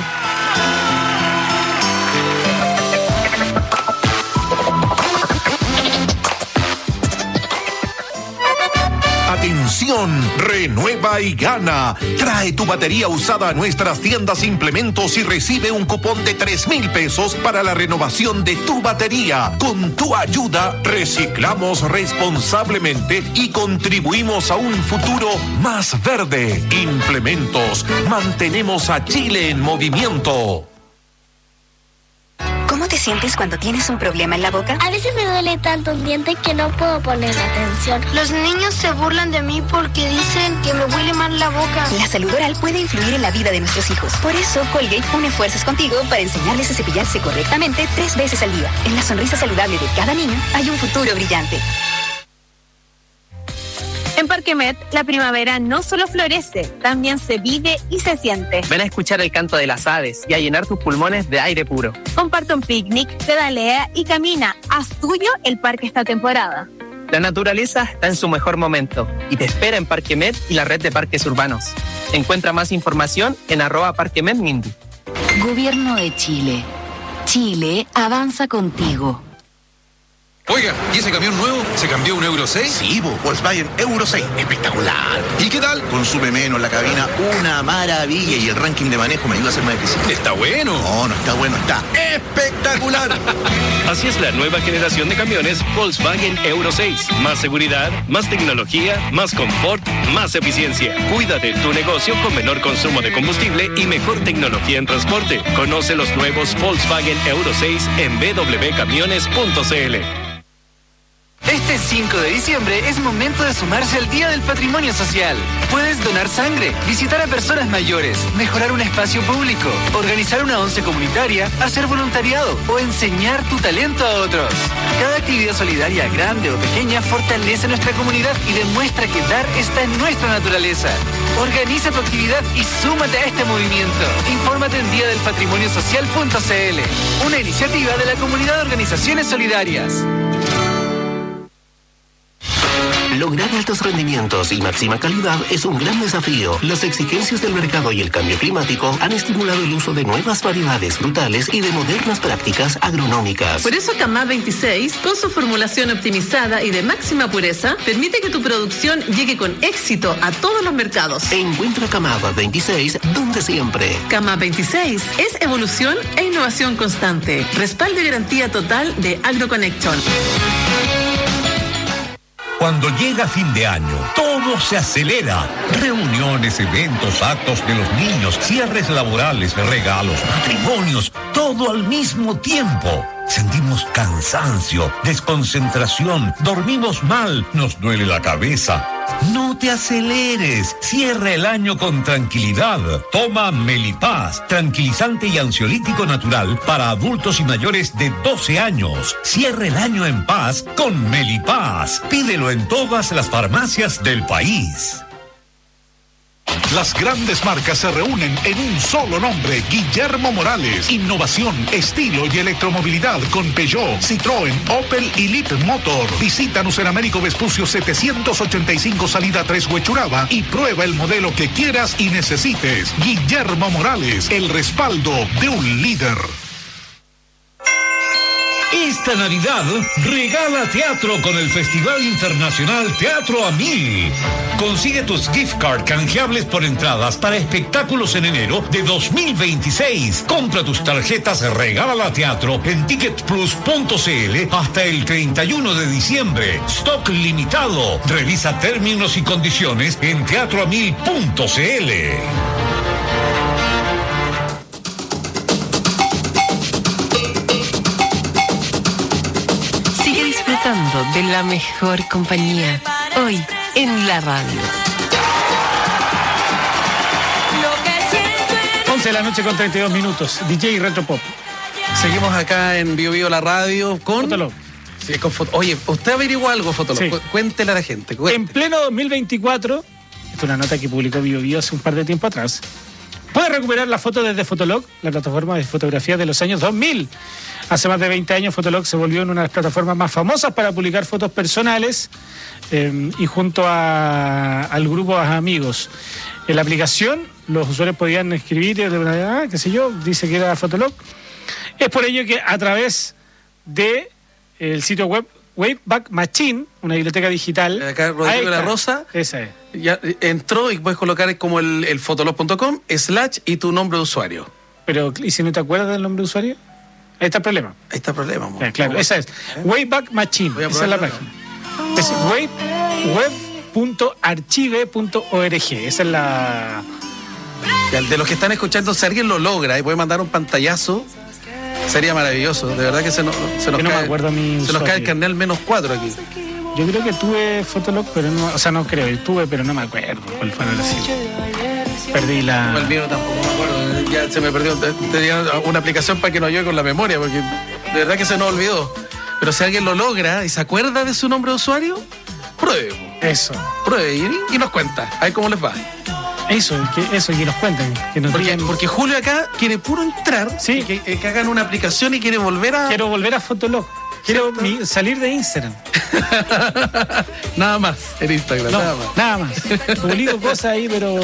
Atención, renueva y gana. Trae tu batería usada a nuestras tiendas Implementos y recibe un cupón de tres mil pesos para la renovación de tu batería. Con tu ayuda, reciclamos responsablemente y contribuimos a un futuro más verde. Implementos, mantenemos a Chile en movimiento. ¿Cómo te sientes cuando tienes un problema en la boca? A veces me duele tanto un diente que no puedo poner atención. Los niños se burlan de mí porque dicen que me huele mal la boca. La salud oral puede influir en la vida de nuestros hijos. Por eso, Colgate une fuerzas contigo para enseñarles a cepillarse correctamente tres veces al día. En la sonrisa saludable de cada niño hay un futuro brillante. En Parque Met, la primavera no solo florece, también se vive y se siente. Ven a escuchar el canto de las aves y a llenar tus pulmones de aire puro. Comparte un picnic, pedalea y camina. Haz tuyo el parque esta temporada. La naturaleza está en su mejor momento y te espera en Parque Met y la red de parques urbanos. Encuentra más información en arroba Parque Met Mindy. Gobierno de Chile. Chile avanza contigo. Oiga, ¿y ese camión nuevo se cambió a un Euro seis? Sí, bo, Volkswagen Euro seis. Espectacular. ¿Y qué tal? Consume menos la cabina, una maravilla. Y el ranking de manejo me ayuda a ser más eficiente. Está bueno. No, no está bueno, está espectacular. Así es la nueva generación de camiones Volkswagen Euro seis. Más seguridad, más tecnología, más confort, más eficiencia. Cuida de tu negocio con menor consumo de combustible y mejor tecnología en transporte. Conoce los nuevos Volkswagen Euro seis en doble u doble u doble u punto camiones punto c l. Este cinco de diciembre es momento de sumarse al Día del Patrimonio Social. Puedes donar sangre, visitar a personas mayores, mejorar un espacio público, organizar una once comunitaria, hacer voluntariado o enseñar tu talento a otros. Cada actividad solidaria, grande o pequeña, fortalece nuestra comunidad y demuestra que dar está en nuestra naturaleza. Organiza tu actividad y súmate a este movimiento. Infórmate en día del patrimonio social punto c l, una iniciativa de la Comunidad de Organizaciones Solidarias. Lograr altos rendimientos y máxima calidad es un gran desafío. Las exigencias del mercado y el cambio climático han estimulado el uso de nuevas variedades frutales y de modernas prácticas agronómicas. Por eso Camá veintiséis, con su formulación optimizada y de máxima pureza, permite que tu producción llegue con éxito a todos los mercados. Encuentra Camá veintiséis donde siempre. Camá veintiséis es evolución e innovación constante. Respaldo y garantía total de AgroConnection. Cuando llega fin de año, todo se acelera. Reuniones, eventos, actos de los niños, cierres laborales, regalos, matrimonios, todo al mismo tiempo. Sentimos cansancio, desconcentración, dormimos mal, nos duele la cabeza. No te aceleres, cierra el año con tranquilidad. Toma Melipaz, tranquilizante y ansiolítico natural para adultos y mayores de doce años. Cierra el año en paz con Melipaz. Pídelo en todas las farmacias del país. Las grandes marcas se reúnen en un solo nombre, Guillermo Morales. Innovación, estilo y electromovilidad con Peugeot, Citroën, Opel y Leapmotor. Visítanos en Américo Vespucio setecientos ochenta y cinco, salida tres, Huechuraba, y prueba el modelo que quieras y necesites. Guillermo Morales, el respaldo de un líder. Esta Navidad, regala teatro con el Festival Internacional Teatro a Mil. Consigue tus gift card canjeables por entradas para espectáculos en enero de dos mil veintiséis. Compra tus tarjetas Regala Teatro en ticket plus punto c l hasta el treinta y uno de diciembre. Stock limitado. Revisa términos y condiciones en teatro a mil punto c l. De la mejor compañía, hoy en la radio. once de la noche con treinta y dos minutos, D J Retropop. Seguimos acá en Bio Bio la radio con... Fotolog. Sí, con foto... Oye, usted averiguó algo, Fotolog. Sí. Cuéntele a la gente. Cuéntele. En pleno dos mil veinticuatro, esta es una nota que publicó Bio Bio hace un par de tiempo atrás, puede recuperar la foto desde Fotolog, la plataforma de fotografía de los años dos mil. Hace más de veinte años Fotolog se volvió en una de las plataformas más famosas para publicar fotos personales eh, y junto a, al grupo de amigos. En la aplicación los usuarios podían escribir, ah, qué sé yo, dice que era Fotolog. Es por ello que a través de el sitio web Wayback Machine, una biblioteca digital. Acá Rodrigo de la Rosa. Esa es. Ya entró y puedes colocar como el, el fotolog punto com slash y tu nombre de usuario. Pero, ¿y si no te acuerdas del nombre de usuario? Ahí está el problema. Ahí está el problema, amor. Eh, claro, esa es. Wayback Machine. Esa es la página. Es web punto archive punto org. Esa es la... De los que están escuchando, si alguien lo logra y puede mandar un pantallazo, sería maravilloso. De verdad que se nos, se nos, no cae, me acuerdo a mi se nos cae el carnet menos cuatro aquí. Yo creo que tuve Fotolog, pero no... O sea, no creo. Tuve, pero no me acuerdo cuál fue el sitio. Perdí la... No, el mío tampoco me acuerdo. Ya se me perdió. Tenía una aplicación para que no ayude con la memoria, porque de verdad que se nos olvidó. Pero si alguien lo logra y se acuerda de su nombre de usuario, pruebe. Eso. Pruebe y, y nos cuenta. A ver cómo les va. Eso, que, eso, y nos cuenten. Que nos porque, digan... porque Julio acá quiere puro entrar. Sí. Que, que hagan una aplicación y quiere volver a... Quiero volver a Fotolog. Quiero mi, salir de Instagram. Nada más en Instagram, no, nada más. Nada más. Publico cosas ahí, pero...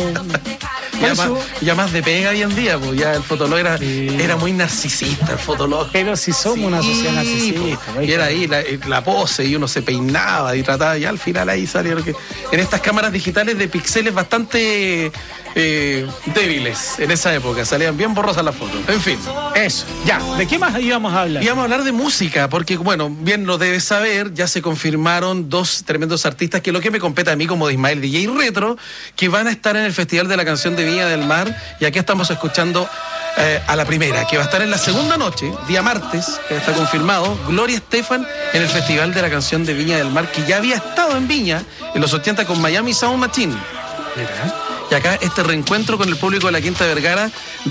Ya más, ya más de pega hoy en día, pues ya el fotolog era, sí. era muy narcisista, el fotolog. Pero si somos sí, una sociedad narcisista. Pues, y era ahí la, la pose y uno se peinaba y trataba, y al final ahí salieron que en estas cámaras digitales de píxeles bastante eh, débiles en esa época, salían bien borrosas las fotos. En fin. Eso, ya. ¿De qué más íbamos a hablar? Íbamos a hablar de música, porque bueno, bien lo debes saber, ya se confirmaron dos tremendos artistas, que es lo que me compete a mí como de Ismael D J Retro, que van a estar en el Festival de la Canción de Viña del Mar, y aquí estamos escuchando eh, a la primera, que va a estar en la segunda noche, día martes, que está confirmado, Gloria Estefan en el Festival de la Canción de Viña del Mar, que ya había estado en Viña en los ochenta con Miami Sound Machine. Mira. Y acá este reencuentro con el público de la Quinta Vergara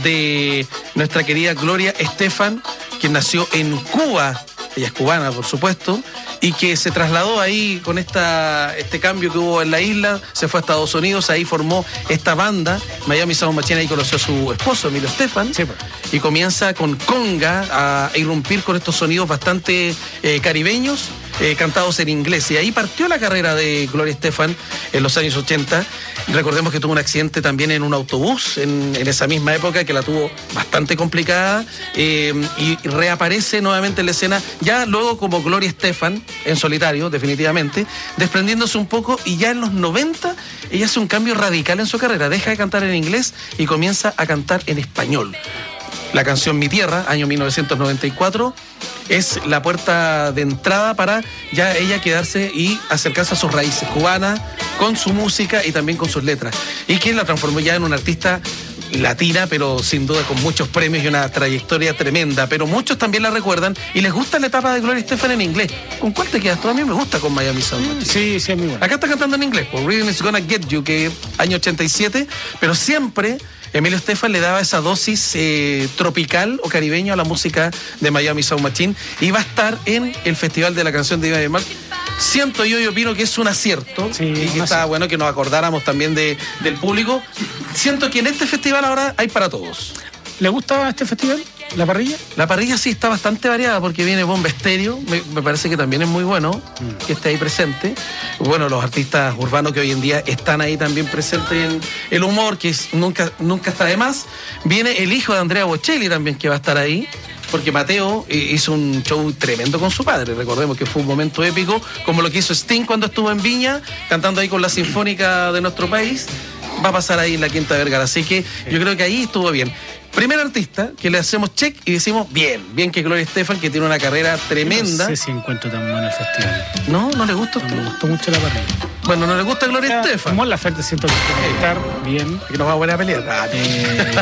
de nuestra querida Gloria Estefan, quien nació en Cuba, ella es cubana por supuesto, y que se trasladó ahí con esta, este cambio que hubo en la isla, se fue a Estados Unidos, ahí formó esta banda, Miami Sound Machine, ahí conoció a su esposo, Emilio Estefan, sí, pues. Y comienza con conga a irrumpir con estos sonidos bastante eh, caribeños, eh, cantados en inglés, y ahí partió la carrera de Gloria Estefan en los años ochenta. Recordemos que tuvo un accidente también en un autobús en, en esa misma época, que la tuvo bastante complicada, eh, y reaparece nuevamente en la escena, ya luego como Gloria Estefan, en solitario, definitivamente, desprendiéndose un poco, y ya en los noventa ella hace un cambio radical en su carrera, deja de cantar en inglés y comienza a cantar en español. La canción Mi Tierra, año mil novecientos noventa y cuatro, es la puerta de entrada para ya ella quedarse y acercarse a sus raíces cubanas con su música y también con sus letras. Y quien la transformó ya en una artista latina, pero sin duda con muchos premios y una trayectoria tremenda. Pero muchos también la recuerdan y les gusta la etapa de Gloria Estefan en inglés. ¿Con cuál te quedas tú? A mí me gusta con Miami Sound. Sí, sí, es muy bueno. Acá está cantando en inglés, por Rhythm Is Gonna Get You, que año ochenta y siete, pero siempre Emilio Estefan le daba esa dosis eh, tropical o caribeño a la música de Miami Sound Machine, y va a estar en el Festival de la Canción de Viña del Mar. Siento yo y opino que es un acierto, sí, y que está bueno que nos acordáramos también de, del público. Siento que en este festival ahora hay para todos. ¿Le gusta este festival? ¿La parrilla? La parrilla sí está bastante variada, porque viene Bomba Estéreo, me, me parece que también es muy bueno mm. que esté ahí presente. Bueno, los artistas urbanos que hoy en día están ahí también presentes en el humor, que es, nunca, nunca está de más. Viene el hijo de Andrea Bocelli también, que va a estar ahí, porque Mateo hizo un show tremendo con su padre. Recordemos que fue un momento épico, como lo que hizo Sting cuando estuvo en Viña, cantando ahí con la Sinfónica de nuestro país. Va a pasar ahí en la Quinta Vergara, así que yo creo que ahí estuvo bien. Primer artista que le hacemos check y decimos bien, bien que Gloria Estefan, que tiene una carrera tremenda. No sé si encuentro tan bueno el festival. ¿No? ¿No le gusta a usted? No me gustó mucho la parrilla. Bueno, ¿no le gusta Gloria Estefan? Como la Ferte siento que tiene que estar bien. Que nos va a poner a pelear. Ah, eh,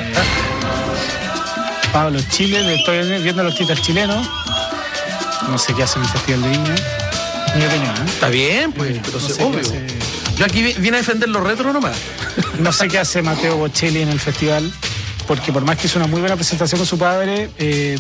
Pablo Chile, estoy viendo los artistas chilenos. No sé qué hacen en el Festival de Viña. Mi opinión, ¿eh? Está bien, pues, sí, pero no se, sé obvio. Hace... Yo aquí vine a defender los retros nomás. No sé qué hace Mateo Bocelli en el festival, porque por más que hizo una muy buena presentación con su padre, eh,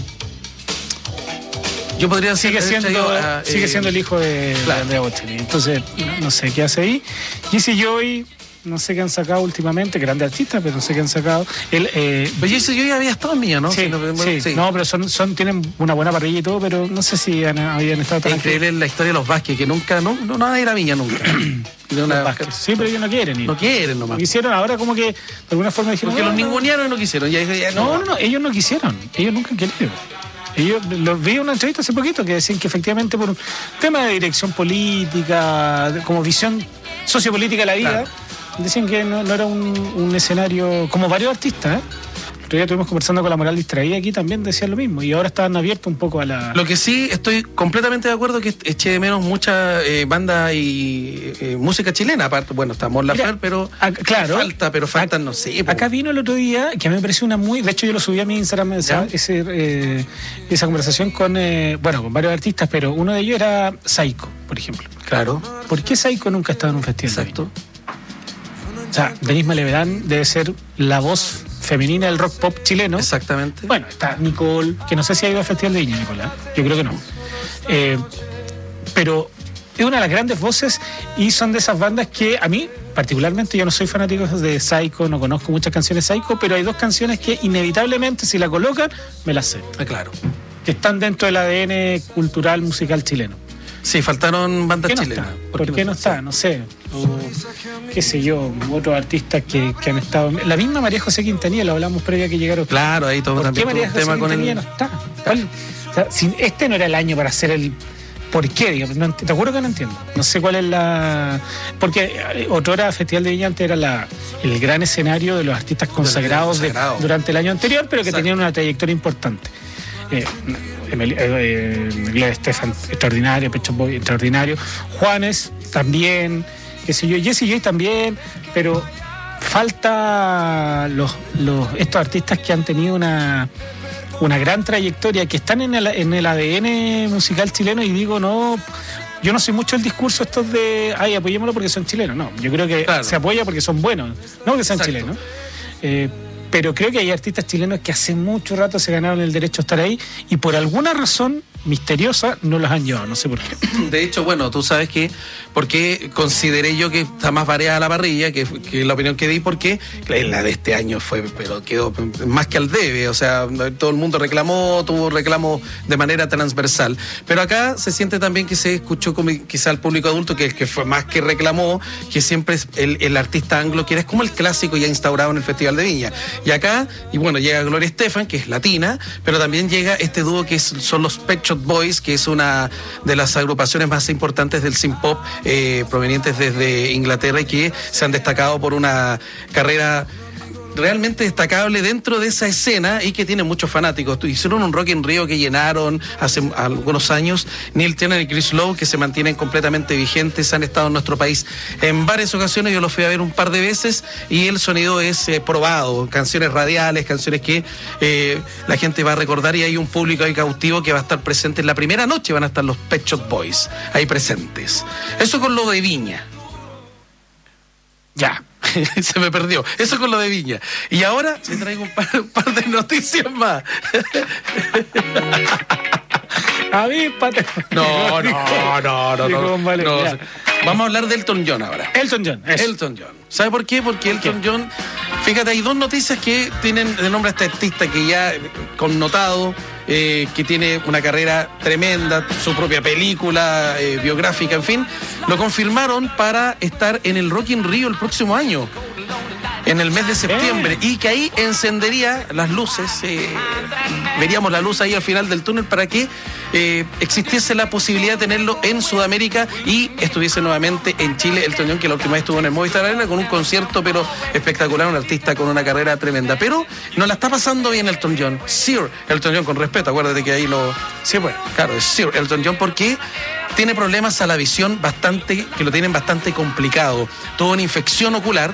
yo podría decir sigue siendo, yo, uh, sigue eh, siendo el hijo de, claro. de Bocelli. Entonces, no, no sé qué hace ahí. Jesse Joy, no sé qué han sacado últimamente, grande artista, pero no sé qué han sacado. Él, eh, pero Jesse Joy había estado en Mía, ¿no? Sí, sí, no, sí, sí. No, pero son, son, tienen una buena parrilla y todo, pero no sé si han, habían estado tan... Es increíble la historia de los Vázquez, que nunca, no, no van a ir a Viña nunca. De una... Sí, pero ellos no quieren ir. No quieren nomás. No quisieron, ahora como que de alguna forma dijeron... Porque no, los no, ningunearon y no quisieron. Ya, ya, no, no, no, no, ellos no quisieron. Ellos nunca han querido. Ellos, los vi en una entrevista hace poquito que decían que efectivamente por un tema de dirección política, como visión sociopolítica de la vida, claro, decían que no, no era un, un escenario, como varios artistas, ¿eh? Pero ya estuvimos conversando con La Moral Distraída aquí, también decían lo mismo, y ahora estaban abiertos un poco a la... Lo que sí estoy completamente de acuerdo que eché de menos mucha eh, banda y eh, música chilena, aparte, bueno, está Mon Laferte, pero a, claro, falta, pero faltan, no sé. Po. Acá vino el otro día, que a mí me pareció una muy... De hecho, yo lo subí a mi Instagram, esa, ese, eh, esa conversación con, eh, bueno, con varios artistas, pero uno de ellos era Saiko, por ejemplo. Claro. ¿Por qué Saiko nunca ha estado en un festival? Exacto. O sea, Denise Malevedán debe ser la voz femenina del rock pop chileno. Exactamente. Bueno, está Nicole, que no sé si ha ido al Festival de Viña, Nicolás. Yo creo que no. Eh, pero es una de las grandes voces y son de esas bandas que a mí, particularmente, yo no soy fanático de Saiko, no conozco muchas canciones de Saiko, pero hay dos canciones que inevitablemente, si la colocan, me las sé. Ah, claro. que están dentro del A D N cultural musical chileno. Sí, faltaron bandas ¿Por qué no chilenas. está? ¿Por, ¿Por qué no está? está? No sé. O, qué sé yo, otros artistas que, que han estado... La misma María José Quintanilla, lo hablamos previa que llegaron. Claro, ahí todo ¿Por también qué María José tema Quintanilla con el... no está? ¿Cuál? O sea, si este no era el año para hacer el... ¿Por qué? Digo, no, te juro que no entiendo. No sé cuál es la... Porque otrora Festival de Viña antes era la, el gran escenario de los artistas consagrados consagrado. de, durante el año anterior, pero que Exacto. tenían una trayectoria importante. Eh, Emil, eh, Gloria Estefan, extraordinario, Pecho Boy, extraordinario. Juanes, también, qué sé yo, Jesse J también, pero falta los, los, estos artistas que han tenido una... una gran trayectoria, que están en el, en el A D N musical chileno, y digo, no, yo no soy mucho el discurso estos de, ay, apoyémoslo porque son chilenos, no, yo creo que claro. se apoya porque son buenos, no porque sean Exacto. chilenos, eh, pero creo que hay artistas chilenos que hace mucho rato se ganaron el derecho a estar ahí, y por alguna razón misteriosa no los han llevado, no sé por qué. De hecho, bueno, tú sabes que, porque consideré yo que está más variada la parrilla, que, que la opinión que di, porque la de este año fue, pero quedó más que al debe, o sea, todo el mundo reclamó, tuvo reclamo de manera transversal, pero acá se siente también que se escuchó como quizá el público adulto, que, que fue más que reclamó, que siempre es el, el artista anglo, que es como el clásico ya instaurado en el Festival de Viña, y acá, y bueno, llega Gloria Estefan, que es latina, pero también llega este dúo que es, son los Pet Shop Boys, que es una de las agrupaciones más importantes del synth pop, eh, provenientes desde Inglaterra, y que se han destacado por una carrera realmente destacable dentro de esa escena, y que tiene muchos fanáticos. Hicieron un Rock in Rio que llenaron hace algunos años. Neil Tiernan y Chris Lowe, que se mantienen completamente vigentes, han estado en nuestro país en varias ocasiones. Yo los fui a ver un par de veces y el sonido es eh, probado, canciones radiales, canciones que eh, la gente va a recordar, y hay un público ahí cautivo que va a estar presente en la primera noche. Van a estar los Pet Shop Boys ahí presentes. Eso con lo de Viña. Ya. Se me perdió. Eso con lo de Viña. Y ahora le traigo un par, un par de noticias más. Avíspate. No, no, no, no, no, vale, no. Vamos a hablar de Elton John ahora. Elton John. Eso. Elton John. ¿Sabe por qué? Porque Elton John, fíjate, hay dos noticias que tienen de nombre a este artista que ya connotado, eh, que tiene una carrera tremenda, su propia película eh, biográfica, en fin, lo confirmaron para estar en el Rock in Rio el próximo año, en el mes de septiembre, eh. y que ahí encendería las luces, eh, veríamos la luz ahí al final del túnel para que eh, existiese la posibilidad de tenerlo en Sudamérica y estuviese nuevamente en Chile. Elton John, que la última vez estuvo en el Movistar Arena con un concierto pero espectacular, un artista con una carrera tremenda, pero no la está pasando bien Elton John. Sir Elton John, con respeto, acuérdate que ahí lo... Sí, pues, claro, es Sir Elton John, porque tiene problemas a la visión bastante, que lo tienen bastante complicado, tuvo una infección ocular,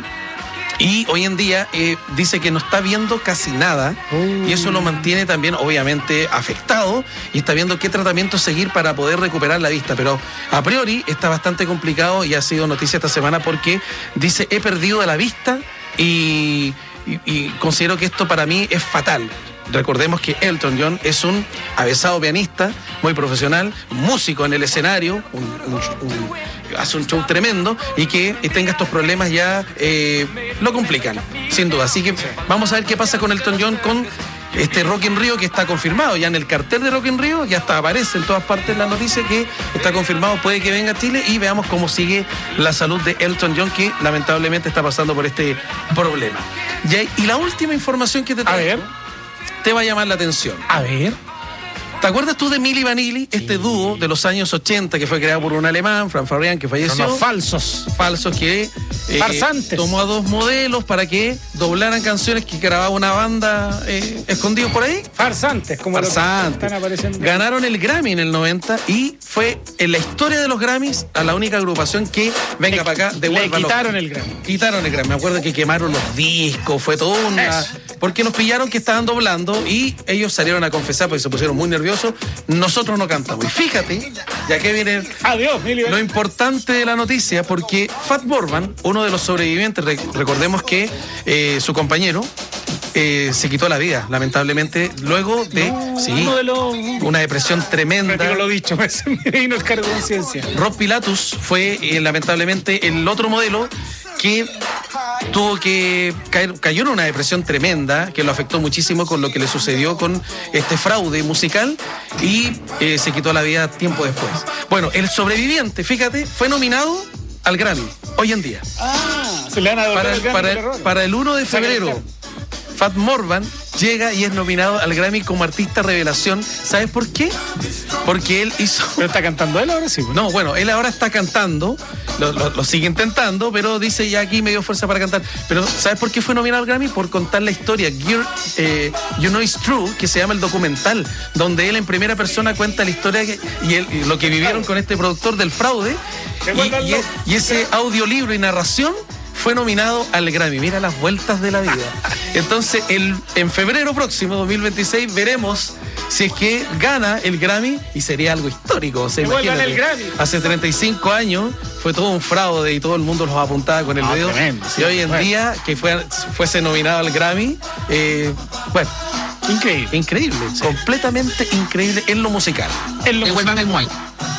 y hoy en día eh, dice que no está viendo casi nada, uh. y eso lo mantiene también obviamente afectado, y está viendo qué tratamiento seguir para poder recuperar la vista, pero a priori está bastante complicado, y ha sido noticia esta semana porque dice: he perdido la vista y, y, y considero que esto para mí es fatal. Recordemos que Elton John es un avesado pianista, muy profesional, músico en el escenario, un, un, un, hace un show tremendo, y que tenga estos problemas ya eh, lo complican, sin duda. Así que vamos a ver qué pasa con Elton John, con este Rock in Rio, que está confirmado ya en el cartel de Rock in Rio, ya está, aparece en todas partes la noticia que está confirmado, puede que venga a Chile, y veamos cómo sigue la salud de Elton John, que lamentablemente está pasando por este problema. Y, y la última información que te traigo, a ver, te va a llamar la atención. A ver. ¿Te acuerdas tú de Milli Vanilli? Sí. Este dúo de los años ochenta que fue creado por un alemán, Frank Farian, que falleció. Son los falsos. Falsos que eh, farsantes. Tomó a dos modelos para que doblaran canciones que grababa una banda eh, escondidos por ahí. Farsantes, como Farsantes. Están apareciendo. Ganaron el Grammy en el noventa, y fue en la historia de los Grammys a la única agrupación que venga le, para acá, devuelva. Le quitaron el Grammy. Quitaron el Grammy. Me acuerdo que quemaron los discos, fue todo una... Eso. Porque nos pillaron que estaban doblando, y ellos salieron a confesar porque se pusieron muy nerviosos. Nosotros no cantamos. Y fíjate, ya que viene Adiós, lo importante de la noticia, porque Fat Burman, uno de los sobrevivientes, rec recordemos que eh, su compañero eh, se quitó la vida, lamentablemente, luego de, no, sí, de lo... una depresión tremenda. No lo dicho, me vino el cargo de conciencia. Rob Pilatus fue, eh, lamentablemente, el otro modelo que tuvo que caer, cayó en una depresión tremenda que lo afectó muchísimo con lo que le sucedió con este fraude musical y eh, se quitó la vida tiempo después. Bueno, el sobreviviente, fíjate, fue nominado al Grammy hoy en día. Ah, se le van a para el, el para, el, para el uno de febrero. Fat Morvan llega y es nominado al Grammy como artista revelación. ¿Sabes por qué? Porque él hizo... ¿Pero está cantando él ahora sí? Bueno. No, bueno, él ahora está cantando, lo, lo, lo sigue intentando, pero dice ya aquí me dio fuerza para cantar. Pero ¿sabes por qué fue nominado al Grammy? Por contar la historia Gear, eh, You Know It's True, que se llama el documental, donde él en primera persona cuenta la historia que, y, él, y lo que vivieron con este productor del fraude. Y, y, y ese audiolibro y narración fue nominado al Grammy. Mira las vueltas de la vida. Entonces, el, en febrero próximo, dos mil veintiséis, veremos si es que gana el Grammy y sería algo histórico. Se imagínate, el Grammy. Hace treinta y cinco años fue todo un fraude y todo el mundo los apuntaba con el ah, dedo. Tremendo, sí, y hoy en bueno. día, que fue, fuese nominado al Grammy, eh, bueno. Increíble. Increíble. Sí. Completamente increíble en lo musical. En lo Devuelvan el Muay.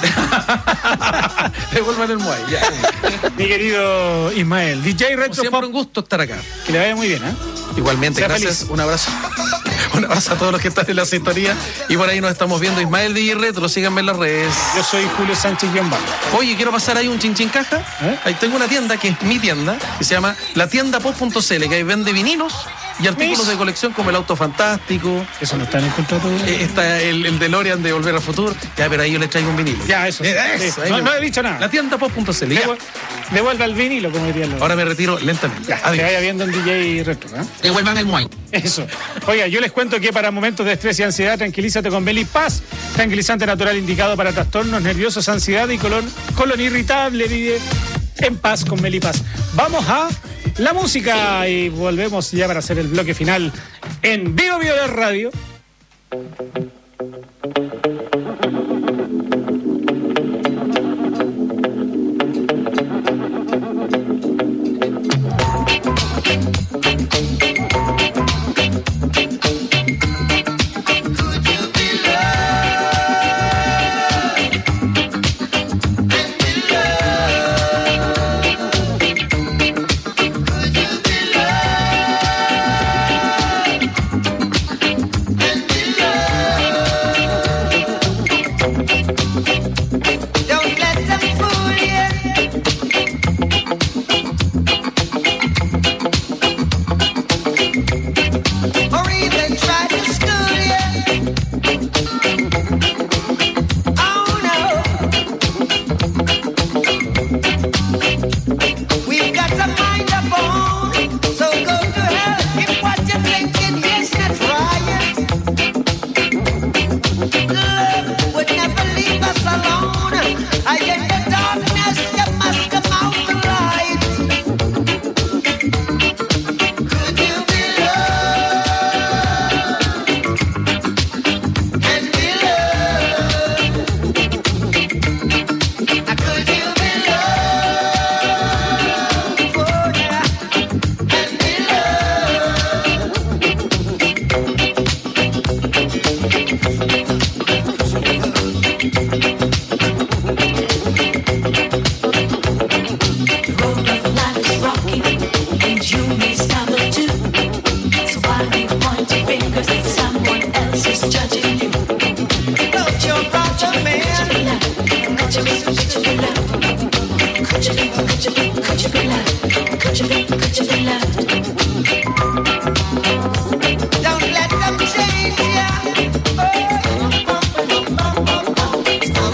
Devuelvan el Muay, ya. Mi querido Ismael, D J Retro Siempre Pop. un gusto estar acá. Que le vaya muy bien, ¿eh? Igualmente, sea gracias. Feliz. Un abrazo. Un abrazo a todos los que están en la sintonía. Y por ahí nos estamos viendo. Ismael D J Retro, síganme en las redes. Yo soy Julio Sánchez Guión-Bajo. Oye, quiero pasar ahí un chinchín caja. ¿Eh? Ahí tengo una tienda que es mi tienda, que se llama la tienda pop punto c l, que ahí vende vinilos y artículos Mis. de colección como el Auto Fantástico. Eso no está en el contrato. Eh, está el, el DeLorean de Volver al Futuro. Ya, pero ahí yo les traigo un vinilo. Ya, eso. Eh, eso no, no he dicho nada. La tienda pop punto c l. Devu- devuelva el vinilo, como dirían los. Ahora me retiro lentamente. Ya, que vaya viendo en D J Retro, ¿eh? Devuelvan el Muay. Eso. Oiga, yo les cuento que para momentos de estrés y ansiedad, tranquilízate con Belipaz, tranquilizante natural indicado para trastornos nerviosos, ansiedad y colon, colon irritable. Vive en paz con Belipaz. Vamos a la música y volvemos ya para hacer el bloque final en Vivo Vivo de Radio. Don't let them change ya. Oh.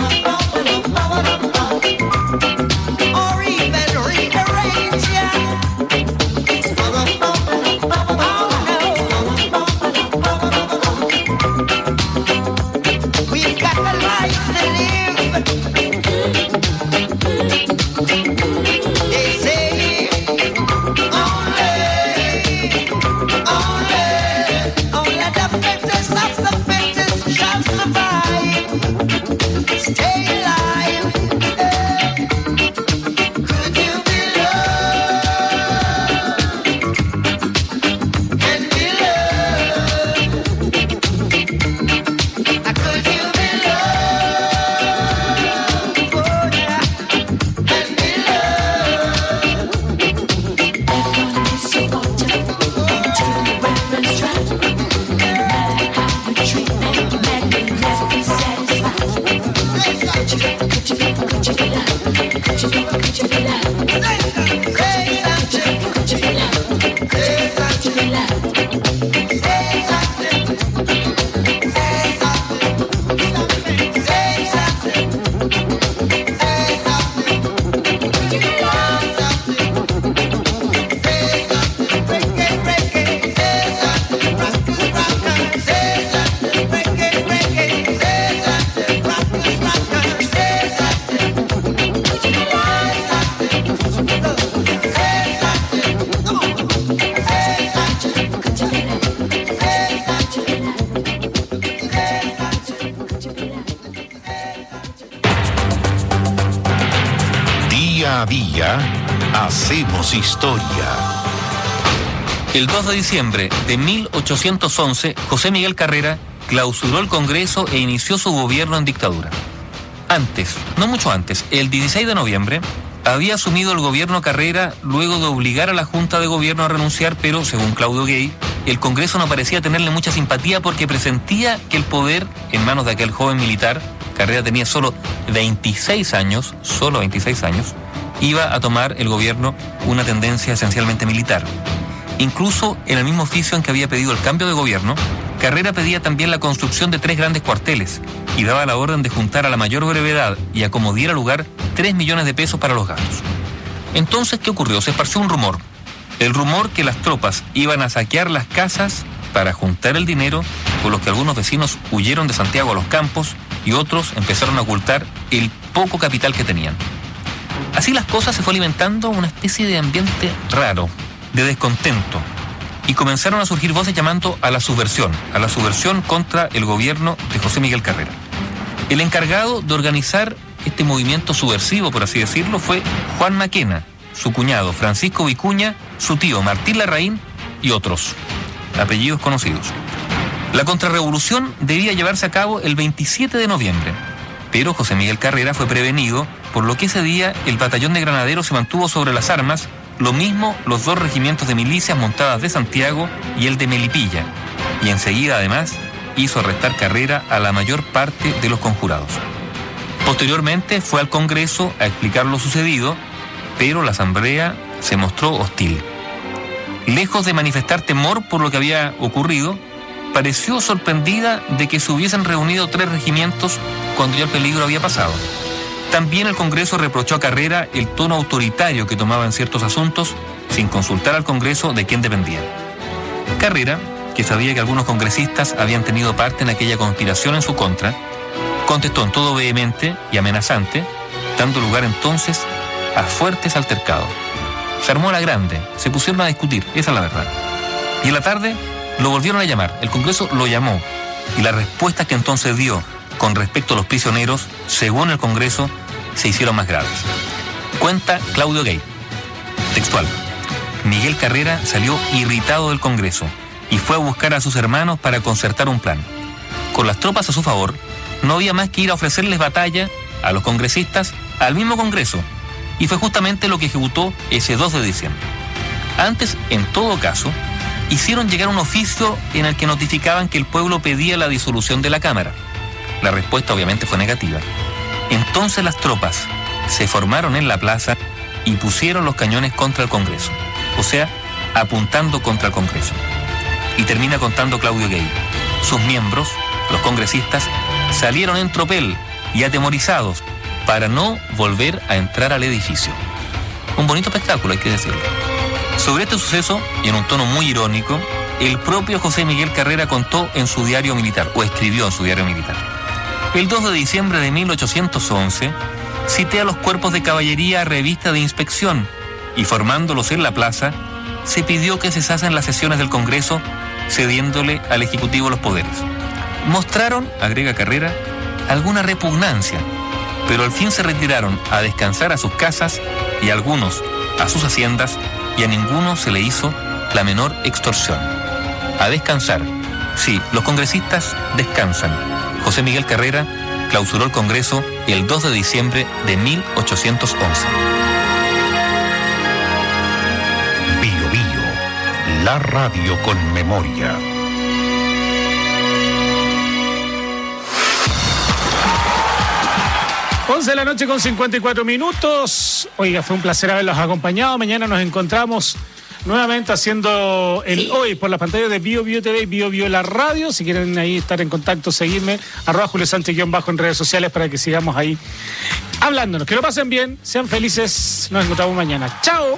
Día a día hacemos historia. El dos de diciembre de mil ochocientos once, José Miguel Carrera clausuró el Congreso e inició su gobierno en dictadura. Antes, no mucho antes, el dieciséis de noviembre, había asumido el gobierno Carrera luego de obligar a la Junta de Gobierno a renunciar, pero según Claudio Gay, el Congreso no parecía tenerle mucha simpatía porque presentía que el poder en manos de aquel joven militar, Carrera tenía solo veintiséis años, solo veintiséis años, iba a tomar el gobierno una tendencia esencialmente militar. Incluso en el mismo oficio en que había pedido el cambio de gobierno, Carrera pedía también la construcción de tres grandes cuarteles y daba la orden de juntar a la mayor brevedad y a como diera lugar tres millones de pesos para los gastos. Entonces, ¿qué ocurrió? Se esparció un rumor. El rumor que las tropas iban a saquear las casas para juntar el dinero, por lo que algunos vecinos huyeron de Santiago a los campos y otros empezaron a ocultar el poco capital que tenían. Así las cosas, se fue alimentando una especie de ambiente raro, de descontento, y comenzaron a surgir voces llamando a la subversión, a la subversión contra el gobierno de José Miguel Carrera. El encargado de organizar este movimiento subversivo, por así decirlo, fue Juan Maquena, su cuñado Francisco Vicuña, su tío Martín Larraín y otros, apellidos conocidos. La contrarrevolución debía llevarse a cabo el veintisiete de noviembre, pero José Miguel Carrera fue prevenido, por lo que ese día el batallón de granaderos se mantuvo sobre las armas, lo mismo los dos regimientos de milicias montadas de Santiago y el de Melipilla, y enseguida además hizo arrestar Carrera a la mayor parte de los conjurados. Posteriormente fue al Congreso a explicar lo sucedido, pero la Asamblea se mostró hostil. Lejos de manifestar temor por lo que había ocurrido, pareció sorprendida de que se hubiesen reunido tres regimientos cuando ya el peligro había pasado. También el Congreso reprochó a Carrera el tono autoritario que tomaba en ciertos asuntos sin consultar al Congreso de quién dependía. Carrera, que sabía que algunos congresistas habían tenido parte en aquella conspiración en su contra, contestó en todo vehemente y amenazante, dando lugar entonces a fuertes altercados. Se armó la grande, se pusieron a discutir, esa es la verdad. Y en la tarde lo volvieron a llamar, el Congreso lo llamó, y las respuestas que entonces dio con respecto a los prisioneros, según el Congreso, se hicieron más graves. Cuenta Claudio Gay, textual: Miguel Carrera salió irritado del Congreso y fue a buscar a sus hermanos para concertar un plan. Con las tropas a su favor, no había más que ir a ofrecerles batalla a los congresistas al mismo Congreso, y fue justamente lo que ejecutó ese dos de diciembre. Antes, en todo caso, hicieron llegar un oficio en el que notificaban que el pueblo pedía la disolución de la Cámara. La respuesta obviamente fue negativa. Entonces las tropas se formaron en la plaza y pusieron los cañones contra el Congreso, o sea, apuntando contra el Congreso. Y termina contando Claudio Gay: sus miembros, los congresistas, salieron en tropel y atemorizados para no volver a entrar al edificio. Un bonito espectáculo, hay que decirlo. Sobre este suceso, y en un tono muy irónico, el propio José Miguel Carrera contó en su diario militar, o escribió en su diario militar: el dos de diciembre de mil ochocientos once, cité a los cuerpos de caballería a revista de inspección y, formándolos en la plaza, se pidió que cesasen las sesiones del Congreso, cediéndole al Ejecutivo los poderes. Mostraron, agrega Carrera, alguna repugnancia, pero al fin se retiraron a descansar a sus casas y algunos a sus haciendas, y a ninguno se le hizo la menor extorsión. A descansar. Sí, los congresistas descansan. José Miguel Carrera clausuró el Congreso el dos de diciembre de mil ochocientos once. Bio Bio, la radio con memoria. once de la noche con cincuenta y cuatro minutos. Oiga, fue un placer haberlos acompañado. Mañana nos encontramos nuevamente haciendo el sí. Hoy por la pantalla de Bio Bio T V y Bio Bio la radio. Si quieren ahí estar en contacto, seguirme, arroba Julio Sánchez guión bajo en redes sociales para que sigamos ahí hablándonos. Que lo pasen bien, sean felices. Nos encontramos mañana. ¡Chao!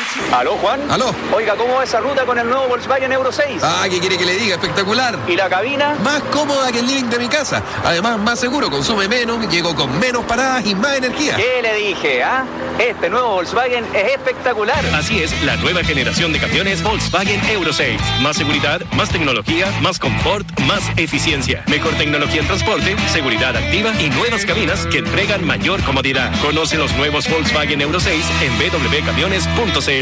¿Aló, Juan? ¿Aló? Oiga, ¿cómo va esa ruta con el nuevo Volkswagen Euro seis? Ah, ¿qué quiere que le diga? Espectacular. ¿Y la cabina? Más cómoda que el living de mi casa. Además, más seguro, consume menos, llego con menos paradas y más energía. ¿Qué le dije, ah? Este nuevo Volkswagen es espectacular. Así es, la nueva generación de camiones Volkswagen Euro seis. Más seguridad, más tecnología, más confort, más eficiencia. Mejor tecnología en transporte, seguridad activa y nuevas cabinas que entregan mayor comodidad. Conoce los nuevos Volkswagen Euro seis en w w w punto camiones punto c